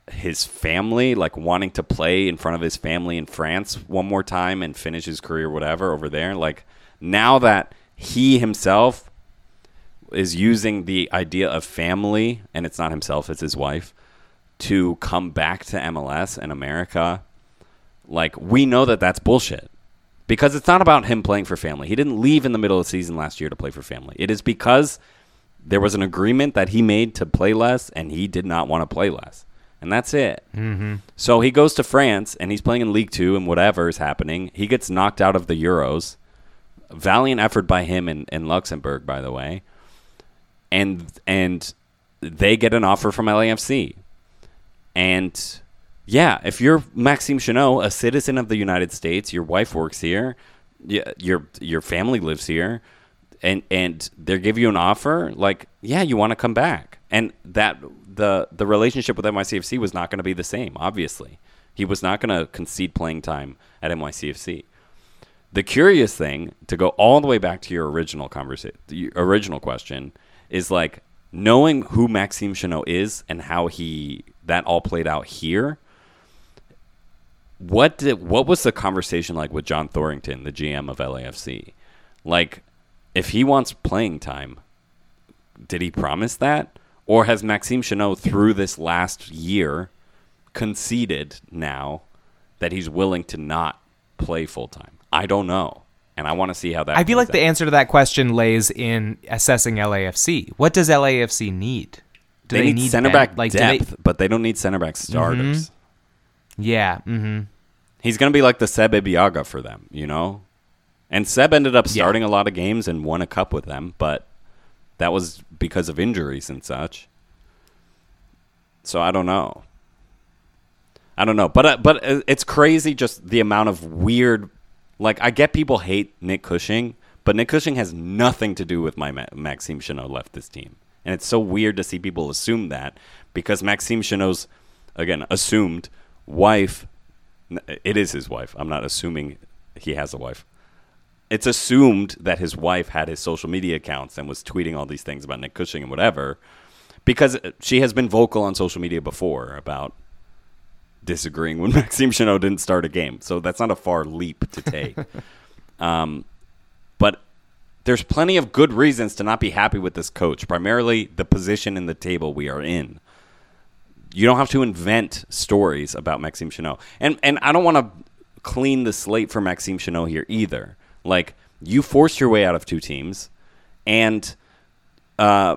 his family, like wanting to play in front of his family in France one more time and finish his career, whatever, over there. Like, now that he himself is using the idea of family, and it's not himself, it's his wife, to come back to M L S and America, like, we know that that's bullshit. Because it's not about him playing for family. He didn't leave in the middle of the season last year to play for family. It is because there was an agreement that he made to play less, and he did not want to play less. And that's it. Mm-hmm. So he goes to France, and he's playing in League Two, and whatever is happening. He gets knocked out of the Euros. Valiant effort by him in, in Luxembourg, by the way. And and they get an offer from L A F C. And, yeah, if you're Maxime Chanot, a citizen of the United States, your wife works here, your your family lives here, and and they give you an offer, like, yeah, you want to come back. And that the the relationship with N Y C F C was not going to be the same, obviously. He was not going to concede playing time at N Y C F C. The curious thing, to go all the way back to your original conversation, the original question, is like, knowing who Maxime Chanot is and how he that all played out here, what did what was the conversation like with John Thorrington, the G M of L A F C? Like, if he wants playing time, did he promise that? Or has Maxime Chanot, through this last year, conceded now that he's willing to not play full time? I don't know. And I want to see how that I feel plays like the out. answer to that question lays in assessing L A F C. What does L A F C need? Do they, need, center back like, do depth, they- but they don't need center back starters. Yeah. Mm-hmm. He's going to be like the Seb Ibiaga for them, you know? And Seb ended up Yeah. starting a lot of games and won a cup with them, but that was because of injuries and such. So I don't know. I don't know. But uh, but uh, it's crazy just the amount of weird... Like, I get people hate Nick Cushing, but Nick Cushing has nothing to do with my Ma- Maxime Chanot left this team. And it's so weird to see people assume that, because Maxime Chanot's, again, assumed wife... It is his wife. I'm not assuming he has a wife. It's assumed that his wife had his social media accounts and was tweeting all these things about Nick Cushing and whatever, because she has been vocal on social media before about disagreeing when Maxime Chanot didn't start a game. So that's not a far leap to take. um, but there's plenty of good reasons to not be happy with this coach, primarily the position in the table we are in. You don't have to invent stories about Maxime Chanot. And and I don't want to clean the slate for Maxime Chanot here either. Like, you forced your way out of two teams, and uh,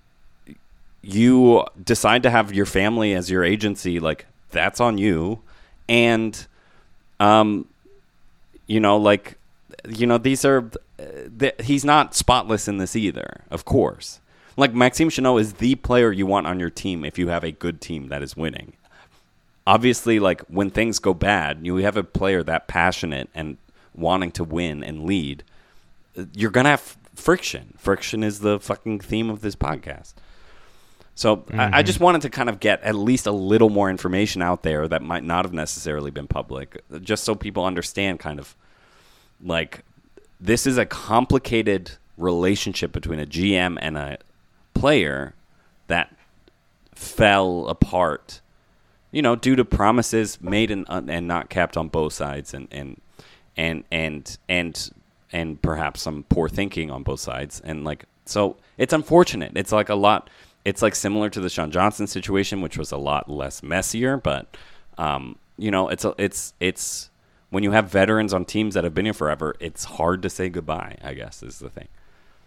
you decide to have your family as your agency. Like, that's on you. And, um, you know, like, you know, these are, th- he's not spotless in this either, of course. Like, Maxime Chanot is the player you want on your team if you have a good team that is winning. Obviously, like, when things go bad, you have a player that passionate and wanting to win and lead, you're going to have friction. Friction is the fucking theme of this podcast. So mm-hmm. I, I just wanted to kind of get at least a little more information out there that might not have necessarily been public, just so people understand kind of, like, this is a complicated relationship between a G M and a player that fell apart, you know, due to promises made and and not kept on both sides, and and and and and and perhaps some poor thinking on both sides, and like, so it's unfortunate. It's like a lot. It's like similar to the Sean Johnson situation, which was a lot less messier, but um, you know, it's a, it's it's when you have veterans on teams that have been here forever, it's hard to say goodbye, I guess, is the thing.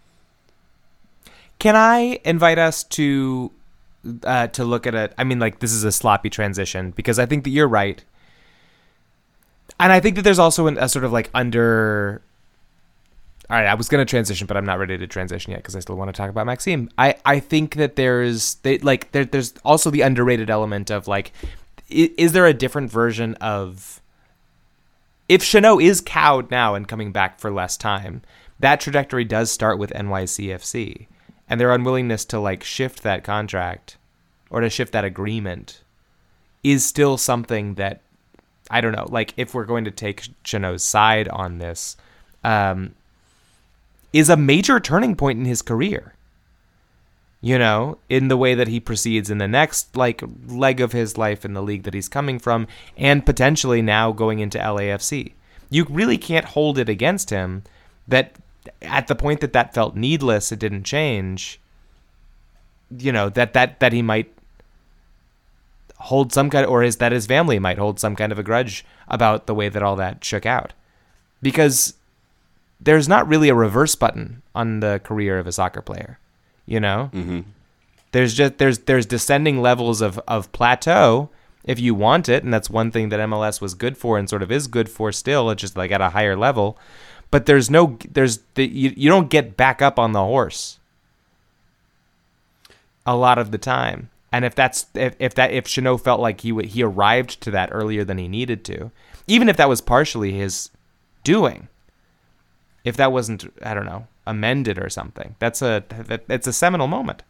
Can I invite us to uh, to look at it? I mean, like, this is a sloppy transition, because I think that you're right. And I think that there's also an, a sort of like under... All right, I was going to transition, but I'm not ready to transition yet because I still want to talk about Maxime. I, I think that there's they, like there, there's also the underrated element of, like, is, is there a different version of... If Chanot is cowed now and coming back for less time, that trajectory does start with N Y C F C. And their unwillingness to, like, shift that contract or to shift that agreement is still something that, I don't know, like, if we're going to take Chanot's side on this, um, is a major turning point in his career. you know, in the way that he proceeds in the next like leg of his life in the league that he's coming from, and potentially now going into L A F C. You really can't hold it against him that at the point that that felt needless, it didn't change, you know, that, that, that he might hold some kind of, or his, that his family might hold some kind of a grudge about the way that all that shook out. Because there's not really a reverse button on the career of a soccer player, you know? Mm-hmm. There's just, there's, there's descending levels of, of plateau if you want it. And that's one thing that M L S was good for and sort of is good for still. It's just like at a higher level. But there's no, there's, the, you, you don't get back up on the horse a lot of the time. And if that's, if, if that, if Chanot felt like he w- he arrived to that earlier than he needed to, even if that was partially his doing, if that wasn't, I don't know, amended or something, that's a, that, it's a seminal moment.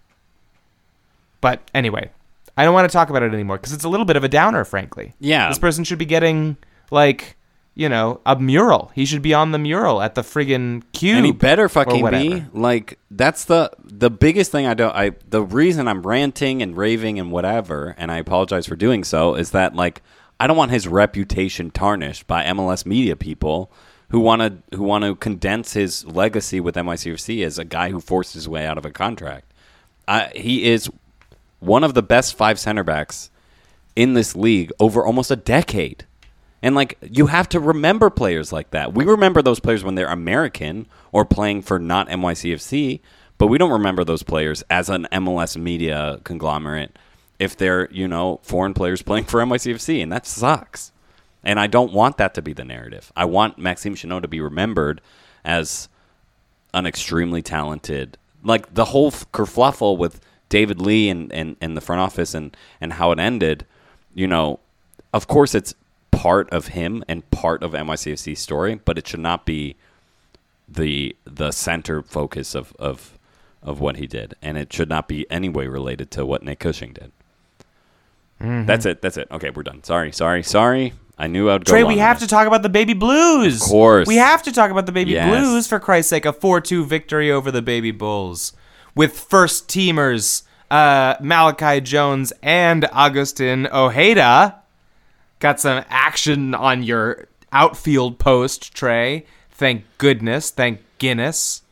But anyway, I don't want to talk about it anymore because it's a little bit of a downer, frankly. Yeah. This person should be getting like, you know, a mural. He should be on the mural at the friggin' Cube. And he better fucking or be. Like, that's the the biggest thing I don't... I The reason I'm ranting and raving and whatever, and I apologize for doing so, is that, like, I don't want his reputation tarnished by M L S media people who want to who want to condense his legacy with N Y C F C as a guy who forced his way out of a contract. I, he is one of the best five center backs in this league over almost a decade. And, like, you have to remember players like that. We remember those players when they're American or playing for not N Y C F C, but we don't remember those players as an M L S media conglomerate if they're, you know, foreign players playing for N Y C F C, and that sucks. And I don't want that to be the narrative. I want Maxime Chanot to be remembered as an extremely talented... Like, the whole kerfluffle with David Lee and, and, and the front office and, and how it ended, you know, of course it's part of him and part of N Y C F C's story, but it should not be the the center focus of, of of what he did, and it should not be any way related to what Nick Cushing did. Mm-hmm. That's it. That's it. Okay, we're done. Sorry, sorry, sorry. I knew I would go Trey, long we have enough. to talk about the Baby Blues. Of course. We have to talk about the Baby Yes. Blues, for Christ's sake. A four two victory over the Baby Bulls with first teamers uh, Malachi Jones and Agustin Ojeda. Got some action on your outfield post, Trey. Thank goodness. Thank Guinness.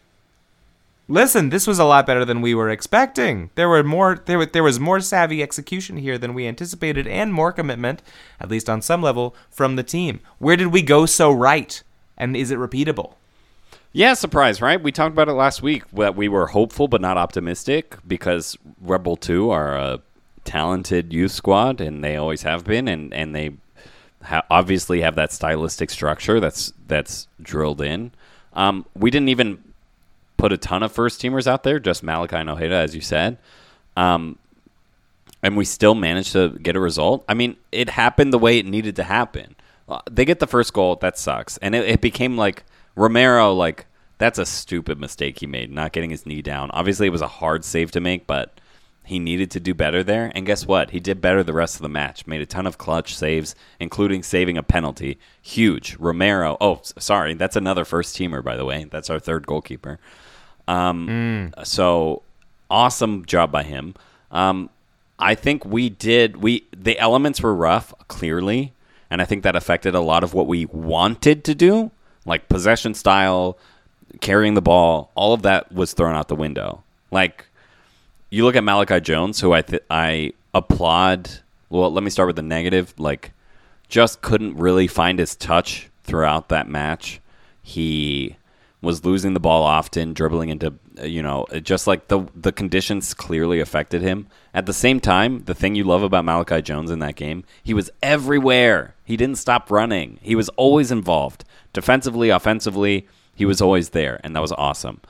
Listen, this was a lot better than we were expecting. There were more. There, there was more savvy execution here than we anticipated, and more commitment, at least on some level, from the team. Where did we go so right? And is it repeatable? Yeah, surprise, right? We talked about it last week that we were hopeful but not optimistic because Rebel two are a talented youth squad, and they always have been, and and they ha- obviously have that stylistic structure that's that's drilled in. Um, we didn't even put a ton of first teamers out there, just Malachi and Ojeda, as you said, um, and we still managed to get a result. I mean, it happened the way it needed to happen. Uh, they get the first goal, that sucks, and it, it became like Romero, like that's a stupid mistake he made, not getting his knee down. Obviously, it was a hard save to make, but he needed to do better there, and guess what? He did better the rest of the match. Made a ton of clutch saves, including saving a penalty. Huge. Romero. Oh, sorry. That's another first-teamer, by the way. That's our third goalkeeper. Um, mm. So, awesome job by him. Um, I think we did... we the elements were rough, clearly, and I think that affected a lot of what we wanted to do, like possession style, carrying the ball. All of that was thrown out the window. Like... You look at Malachi Jones, who I th- I applaud. Well, let me start with the negative. Like, just couldn't really find his touch throughout that match. He was losing the ball often, dribbling into, you know, just like the the conditions clearly affected him. At the same time, the thing you love about Malachi Jones in that game, he was everywhere. He didn't stop running. He was always involved. Defensively, offensively, he was always there, and that was awesome.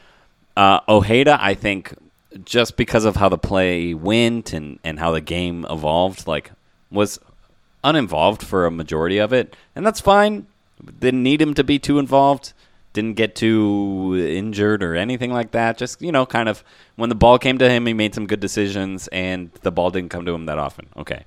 Uh, Ojeda, I think... just because of how the play went and, and how the game evolved, like, was uninvolved for a majority of it. And that's fine. Didn't need him to be too involved. Didn't get too injured or anything like that. Just, you know, kind of when the ball came to him, he made some good decisions, and the ball didn't come to him that often. Okay.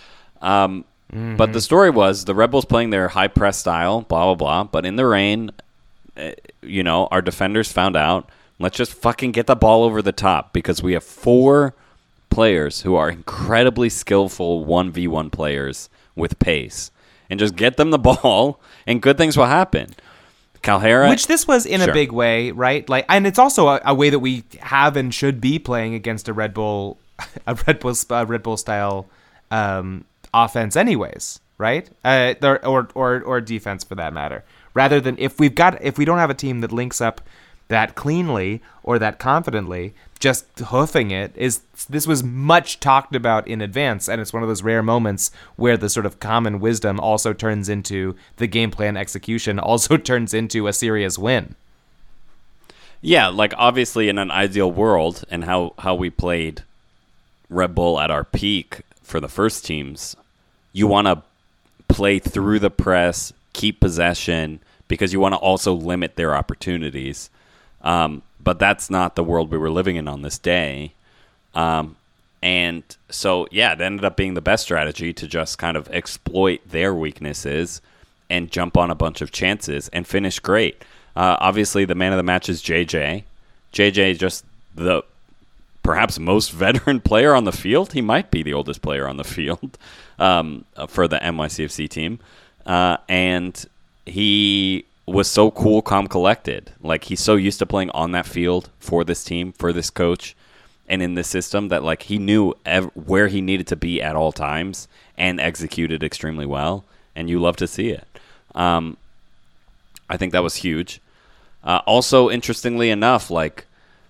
Um, mm-hmm. But the story was the Rebels playing their high press style, blah, blah, blah. But in the rain, uh, you know, our defenders found out Let's just fucking get the ball over the top because we have four players who are incredibly skillful one v one players with pace. And just get them the ball, and good things will happen. Calhera, Which this was in Sure. a big way, right? Like, and it's also a, a way that we have and should be playing against a Red Bull, a Red Bull, uh, Red Bull style um, offense, anyways, right? Uh, or, or or or defense for that matter. Rather than if we've got if we don't have a team that links up that cleanly or that confidently, just hoofing it is this was much talked about in advance, and it's one of those rare moments where the sort of common wisdom also turns into the game plan execution, also turns into a serious win. Yeah, like obviously in an ideal world and how, how we played Red Bull at our peak for the first teams, you want to play through the press, keep possession, because you want to also limit their opportunities. Um, but that's not the world we were living in on this day. Um, and so, yeah, it ended up being the best strategy to just kind of exploit their weaknesses and jump on a bunch of chances and finish great. Uh, obviously, the man of the match is J J. J J just the perhaps most veteran player on the field. He might be the oldest player on the field um, for the N Y C F C team. Uh, and he was so cool, calm, collected. Like, he's so used to playing on that field for this team, for this coach, and in this system that, like, he knew ev- where he needed to be at all times and executed extremely well, and you love to see it. Um, I think that was huge. Uh, also, interestingly enough, like,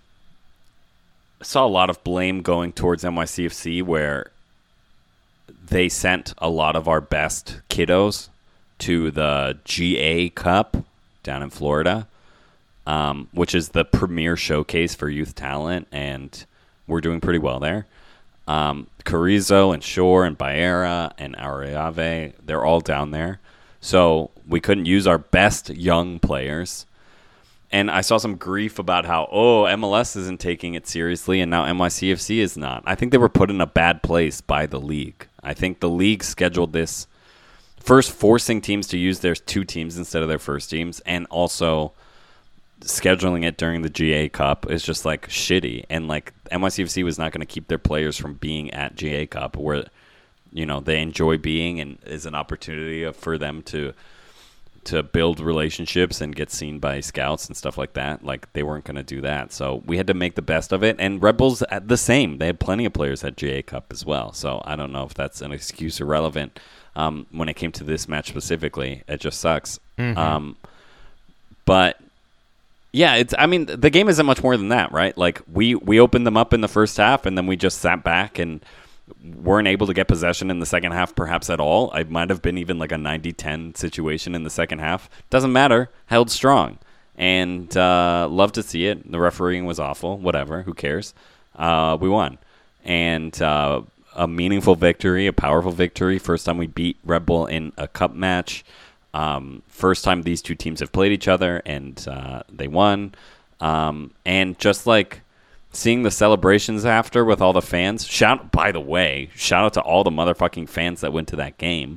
I saw a lot of blame going towards N Y C F C where they sent a lot of our best kiddos to the G A Cup down in Florida, um, which is the premier showcase for youth talent, and we're doing pretty well there. Um, Carrizo and Shore and Baera and Areave, they're all down there. So we couldn't use our best young players. And I saw some grief about how, oh, M L S isn't taking it seriously, and now N Y C F C is not. I think they were put in a bad place by the league. I think the league scheduled this first forcing teams to use their two teams instead of their first teams, and also scheduling it during the G A Cup is just like shitty. And like N Y C F C was not going to keep their players from being at G A Cup where, you know, they enjoy being and is an opportunity for them to to build relationships and get seen by scouts and stuff like that. Like, they weren't going to do that. So we had to make the best of it. And Red Bulls at the same. They had plenty of players at G A Cup as well. So I don't know if that's an excuse or relevant. Um, when it came to this match specifically, it just sucks. Mm-hmm. Um, but yeah, it's. I mean, the game isn't much more than that, right? Like we we opened them up in the first half, and then we just sat back and weren't able to get possession in the second half, perhaps at all. It might have been even like a ninety ten situation in the second half. Doesn't matter. Held strong, and uh, love to see it. The refereeing was awful. Whatever. Who cares? Uh, we won, and. Uh, A meaningful victory, a powerful victory. First time we beat Red Bull in a cup match. Um, first time these two teams have played each other, and uh, they won. Um, and just like seeing the celebrations after with all the fans. Shout, by the way, shout out to all the motherfucking fans that went to that game.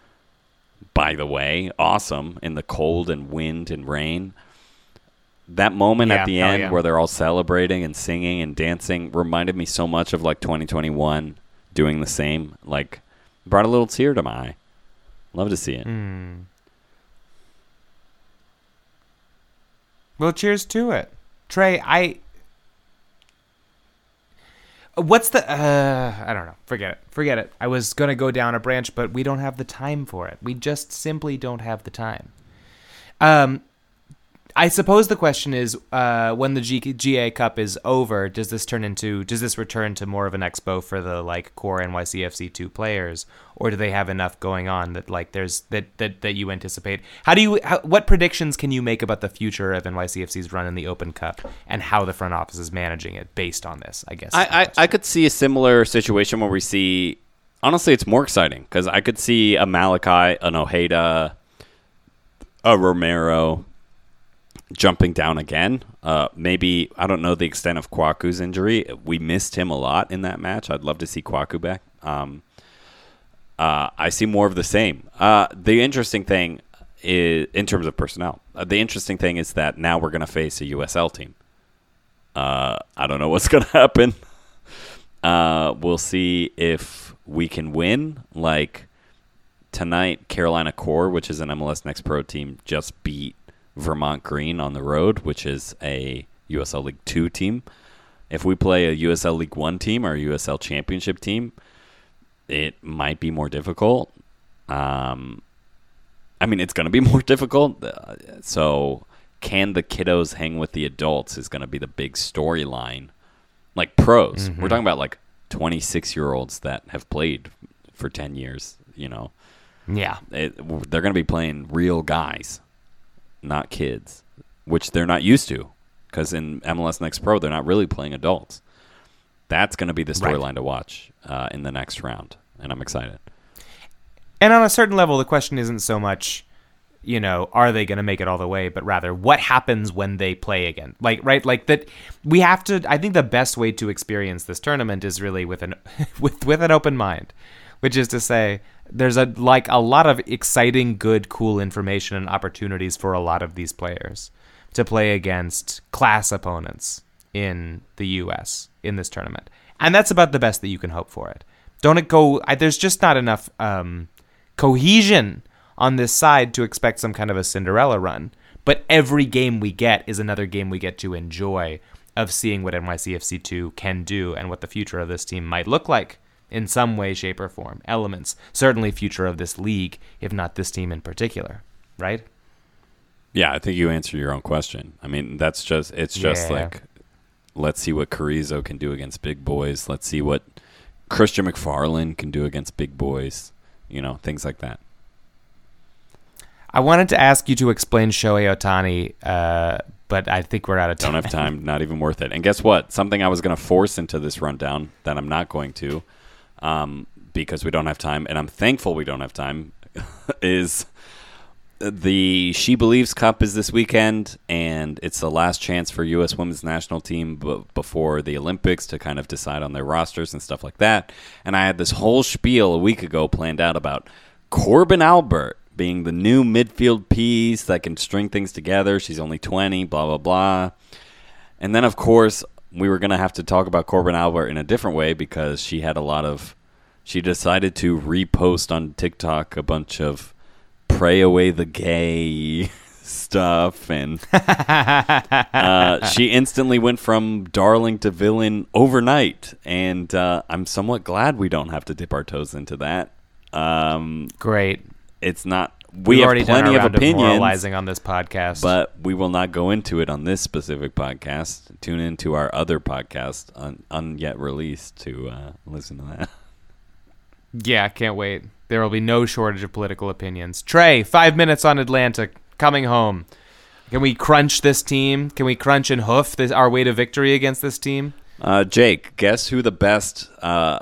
By the way, awesome in the cold and wind and rain. That moment Yeah, at the oh, end yeah. where they're all celebrating and singing and dancing reminded me so much of like twenty twenty-one. Doing the same, like, brought a little tear to my eye. Love to see it. Mm. Well, cheers to it. Trey, I... What's the... Uh, I don't know. Forget it. Forget it. I was going to go down a branch, but we don't have the time for it. We just simply don't have the time. Um, I suppose the question is, uh, when the G- GA Cup is over, does this turn into, does this return to more of an expo for the like core N Y C F C two players, or do they have enough going on that like there's that that, that you anticipate? How do you, how, what predictions can you make about the future of N Y C F C's run in the Open Cup and how the front office is managing it based on this? I guess. is the I, I, question. I could see a similar situation where we see, honestly, it's more exciting because I could see a Malachi, an Ojeda, a Romero jumping down again. Uh, maybe, I don't know the extent of Kwaku's injury. We missed him a lot in that match. I'd love to see Kwaku back. Um, uh, I see more of the same. Uh, the interesting thing is, in terms of personnel, uh, the interesting thing is that now we're going to face a U S L team. Uh, I don't know what's going to happen. Uh, we'll see if we can win. Like tonight, Carolina Core, which is an M L S Next Pro team, just beat Vermont Green on the road, which is a U S L League Two team. If we play a U S L League One team or a U S L Championship team, it might be more difficult. Um, I mean, it's going to be more difficult. Uh, so can the kiddos hang with the adults is going to be the big storyline. Like pros. Mm-hmm. We're talking about like twenty-six-year-olds that have played for ten years, you know. Yeah. It, they're going to be playing real guys, not kids, which they're not used to because in M L S Next Pro, they're not really playing adults. That's going to be the storyline right. to watch uh, in the next round, and I'm excited. And on a certain level, the question isn't so much, you know, are they going to make it all the way, but rather what happens when they play again? Like, right, like that we have to, I think the best way to experience this tournament is really with an with with an open mind, which is to say there's a like a lot of exciting, good, cool information and opportunities for a lot of these players to play against class opponents in the U S in this tournament. And that's about the best that you can hope for it. Don't it go, I, there's just not enough um, cohesion on this side to expect some kind of a Cinderella run. But every game we get is another game we get to enjoy of seeing what N Y C F C two can do and what the future of this team might look like in some way, shape, or form. Elements. Certainly future of this league, if not this team in particular. Right? Yeah, I think you answered your own question. I mean, that's just, it's just yeah. like, let's see what Carrizo can do against big boys. Let's see what Christian McFarland can do against big boys. You know, things like that. I wanted to ask you to explain Shohei Ohtani, uh, but I think we're out of time. Don't have time. Not even worth it. And guess what? Something I was going to force into this rundown that I'm not going to um, because we don't have time, and I'm thankful we don't have time, is the She Believes Cup is this weekend, and it's the last chance for U S Women's National Team b- before the Olympics to kind of decide on their rosters and stuff like that. And I had this whole spiel a week ago planned out about Corbin Albert being the new midfield piece that can string things together. She's only twenty, blah, blah, blah. And then, of course, we were going to have to talk about Corbin Albert in a different way because she had a lot of – she decided to repost on TikTok a bunch of pray away the gay stuff. And uh, she instantly went from darling to villain overnight. And uh, I'm somewhat glad we don't have to dip our toes into that. Um, Great. It's not. We We've have already done plenty a of round opinions, of moralizing on this podcast, but we will not go into it on this specific podcast. Tune into our other podcast, un, un yet released, to uh, listen to that. Yeah, can't wait. There will be no shortage of political opinions. Trey, five minutes on Atlanta, coming home. Can we crunch this team? Can we crunch and hoof this, our way to victory against this team? Uh, Jake, guess who the best uh,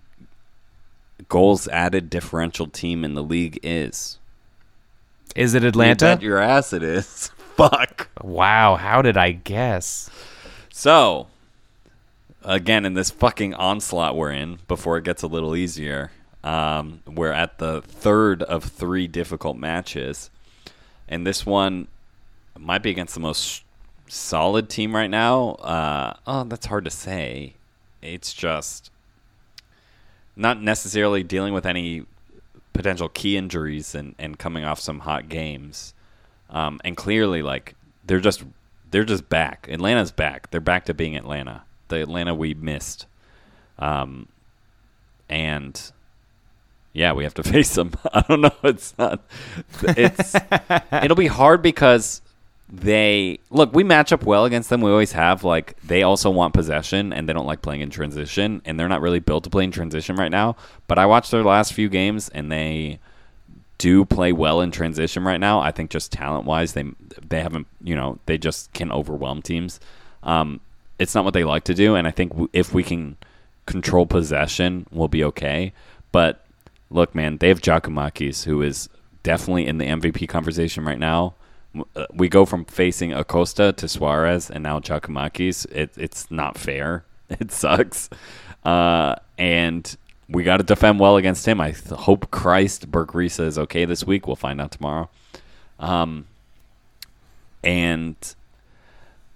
goals added differential team in the league is? Is it Atlanta? You bet your ass it is. Fuck. Wow, how did I guess? So, again, in this fucking onslaught we're in, before it gets a little easier, um, we're at the third of three difficult matches. And this one might be against the most solid team right now. Uh, oh, that's hard to say. It's just not necessarily dealing with any potential key injuries and, and coming off some hot games. Um, and clearly, like, they're just they're just back. Atlanta's back. They're back to being Atlanta. The Atlanta we missed. Um, and, yeah, we have to face them. I don't know. It's not. It's It'll be hard because they look, we match up well against them. We always have. Like, they also want possession, and they don't like playing in transition, and they're not really built to play in transition right now. But I watched their last few games, and they do play well in transition right now. I think just talent-wise, they they haven't, you know, they just can overwhelm teams. Um, it's not what they like to do, and I think w- if we can control possession, we'll be okay. But look, man, they have Giacomakis, who is definitely in the M V P conversation right now. We go from facing Acosta to Suarez and now Giacomakis. It, it's not fair. It sucks. Uh, and we got to defend well against him. I th- hope Christ Berg Risa is okay this week. We'll find out tomorrow. Um, and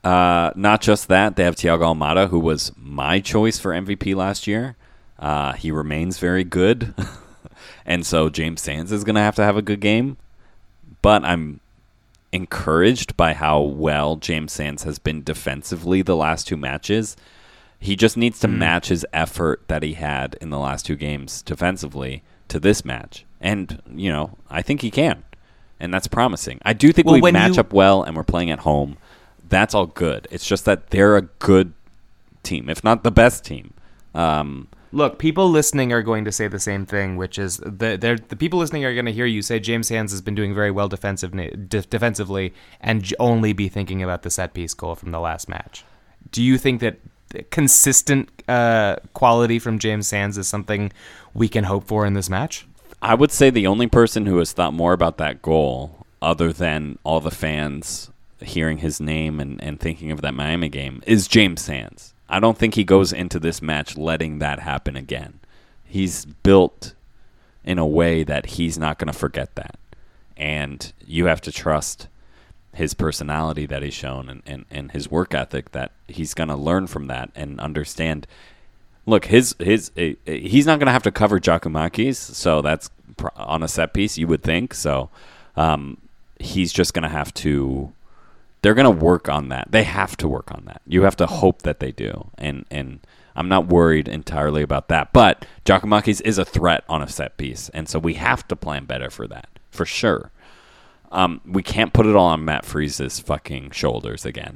Uh, not just that, they have Thiago Almada, who was my choice for M V P last year. Uh, he remains very good. And so James Sands is going to have to have a good game. But I'm encouraged by how well James Sands has been defensively the last two matches. He just needs to mm. match his effort that he had in the last two games defensively to this match. And, you know, I think he can. And that's promising. I do think well, we match you... up well and we're playing at home. That's all good. It's just that they're a good team, if not the best team. Um, Look, people listening are going to say the same thing, which is the the people listening are going to hear you say James Sands has been doing very well defensive, de- defensively and j- only be thinking about the set piece goal from the last match. Do you think that consistent uh, quality from James Sands is something we can hope for in this match? I would say the only person who has thought more about that goal, other than all the fans hearing his name and, and thinking of that Miami game, is James Sands. I don't think he goes into this match letting that happen again. He's built in a way that he's not going to forget that. And you have to trust his personality that he's shown and, and, and his work ethic that he's going to learn from that and understand. Look, his his uh, he's not going to have to cover Giacomakis, so that's pr- on a set piece, you would think. So um, he's just going to have to... They're going to work on that. They have to work on that. You have to hope that they do. And and I'm not worried entirely about that. But Giacomakis is a threat on a set piece. And so we have to plan better for that, for sure. Um, we can't put it all on Matt Freese's fucking shoulders again.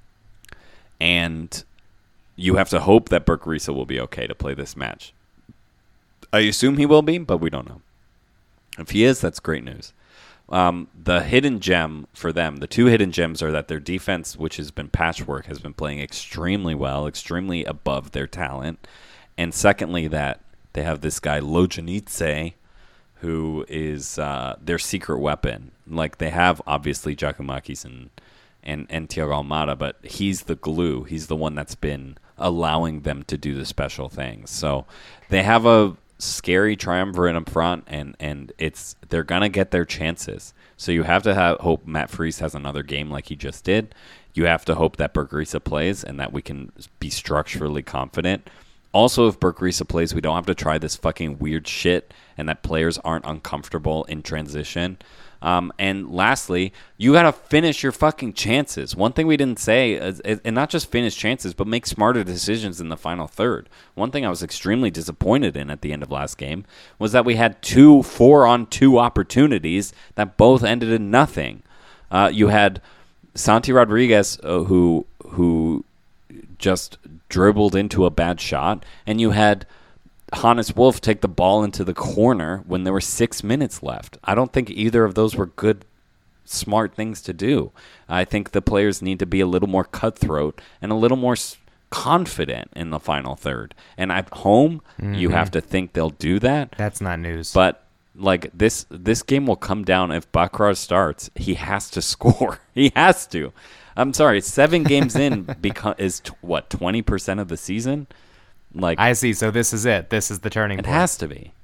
And you have to hope that Berk Risa will be okay to play this match. I assume he will be, but we don't know. If he is, that's great news. Um, the hidden gem for them, the two hidden gems are that their defense, which has been patchwork, has been playing extremely well, extremely above their talent. And secondly, that they have this guy, Lojanitse, who is uh, their secret weapon. Like, they have, obviously, Giacomakis and, and, and Thiago Almada, but he's the glue. He's the one that's been allowing them to do the special things. So they have a scary triumvirate up front, and and it's they're gonna get their chances. So you have to have hope Matt Freese has another game like he just did. You have to hope that Berk Risa plays and that we can be structurally confident. Also, if Berk Risa plays, we don't have to try this fucking weird shit and that players aren't uncomfortable in transition. Um, and lastly, you got to finish your fucking chances. One thing we didn't say, is, is, and not just finish chances, but make smarter decisions in the final third. One thing I was extremely disappointed in at the end of last game was that we had two four-on-two opportunities that both ended in nothing. Uh, you had Santi Rodriguez, uh, who who just dribbled into a bad shot, and you had Hannes Wolf take the ball into the corner when there were six minutes left. I don't think either of those were good, smart things to do. I think the players need to be a little more cutthroat and a little more confident in the final third. And at home, mm-hmm. you have to think they'll do that. That's not news. But like this, this game will come down if Bakrar starts. He has to score. He has to. I'm sorry, seven games in beca- is t- what twenty percent of the season. Like, I see. So this is it. This is the turning it point. It has to be.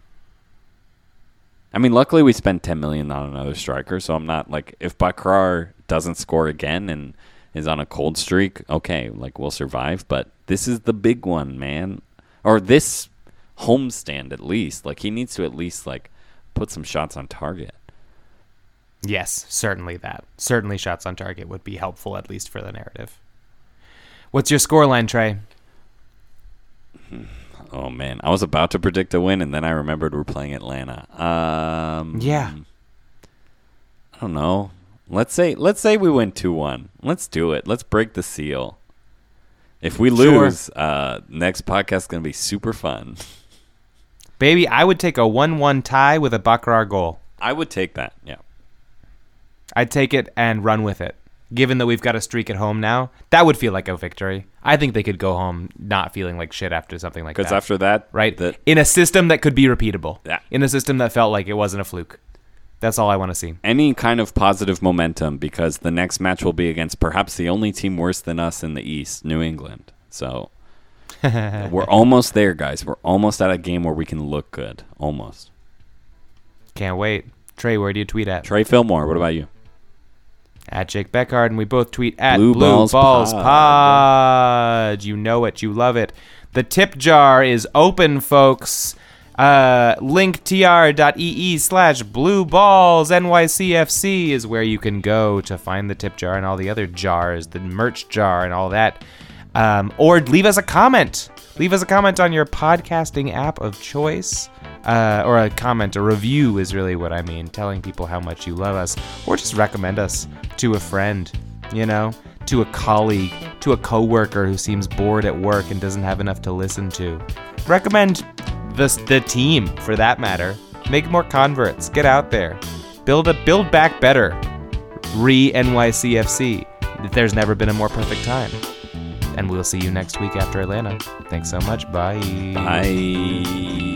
I mean, luckily we spent ten million dollars on another striker, so I'm not like, if Bakrar doesn't score again and is on a cold streak, okay, like we'll survive. But this is the big one, man. Or this homestand at least. Like, he needs to at least like put some shots on target. Yes, certainly that. Certainly shots on target would be helpful, at least for the narrative. What's your scoreline, Trey? Oh, man. I was about to predict a win, and then I remembered we're playing Atlanta. Um, yeah. I don't know. Let's say let's say we win two one. Let's do it. Let's break the seal. If we lose, sure. uh, next podcast is going to be super fun. Baby, I would take a one one tie with a Bakrar goal. I would take that, yeah. I'd take it and run with it. Given that we've got a streak at home now, that would feel like a victory. I think they could go home not feeling like shit after something like that. Because after that... Right? The, in a system that could be repeatable. Yeah. In a system that felt like it wasn't a fluke. That's all I want to see. Any kind of positive momentum, because the next match will be against perhaps the only team worse than us in the East, New England. So we're almost there, guys. We're almost at a game where we can look good. Almost. Can't wait. Trey, where do you tweet at? Trey Fillmore. What about you? At Jake Beckhard, and we both tweet at Blue Blue Balls Balls Pod. Pod. You know it. You love it. The tip jar is open, folks. Uh, linktr.ee slash blue balls N Y C F C is where you can go to find the tip jar and all the other jars, the merch jar and all that. Um, or leave us a comment. Leave us a comment on your podcasting app of choice. Uh, or a comment, a review is really what I mean. Telling people how much you love us. Or just recommend us to a friend, you know, to a colleague, to a coworker who seems bored at work and doesn't have enough to listen to. Recommend the, the team, for that matter. Make more converts. Get out there. Build a build back better. Re-N Y C F C. There's never been a more perfect time. And we'll see you next week after Atlanta. Thanks so much. Bye. Bye.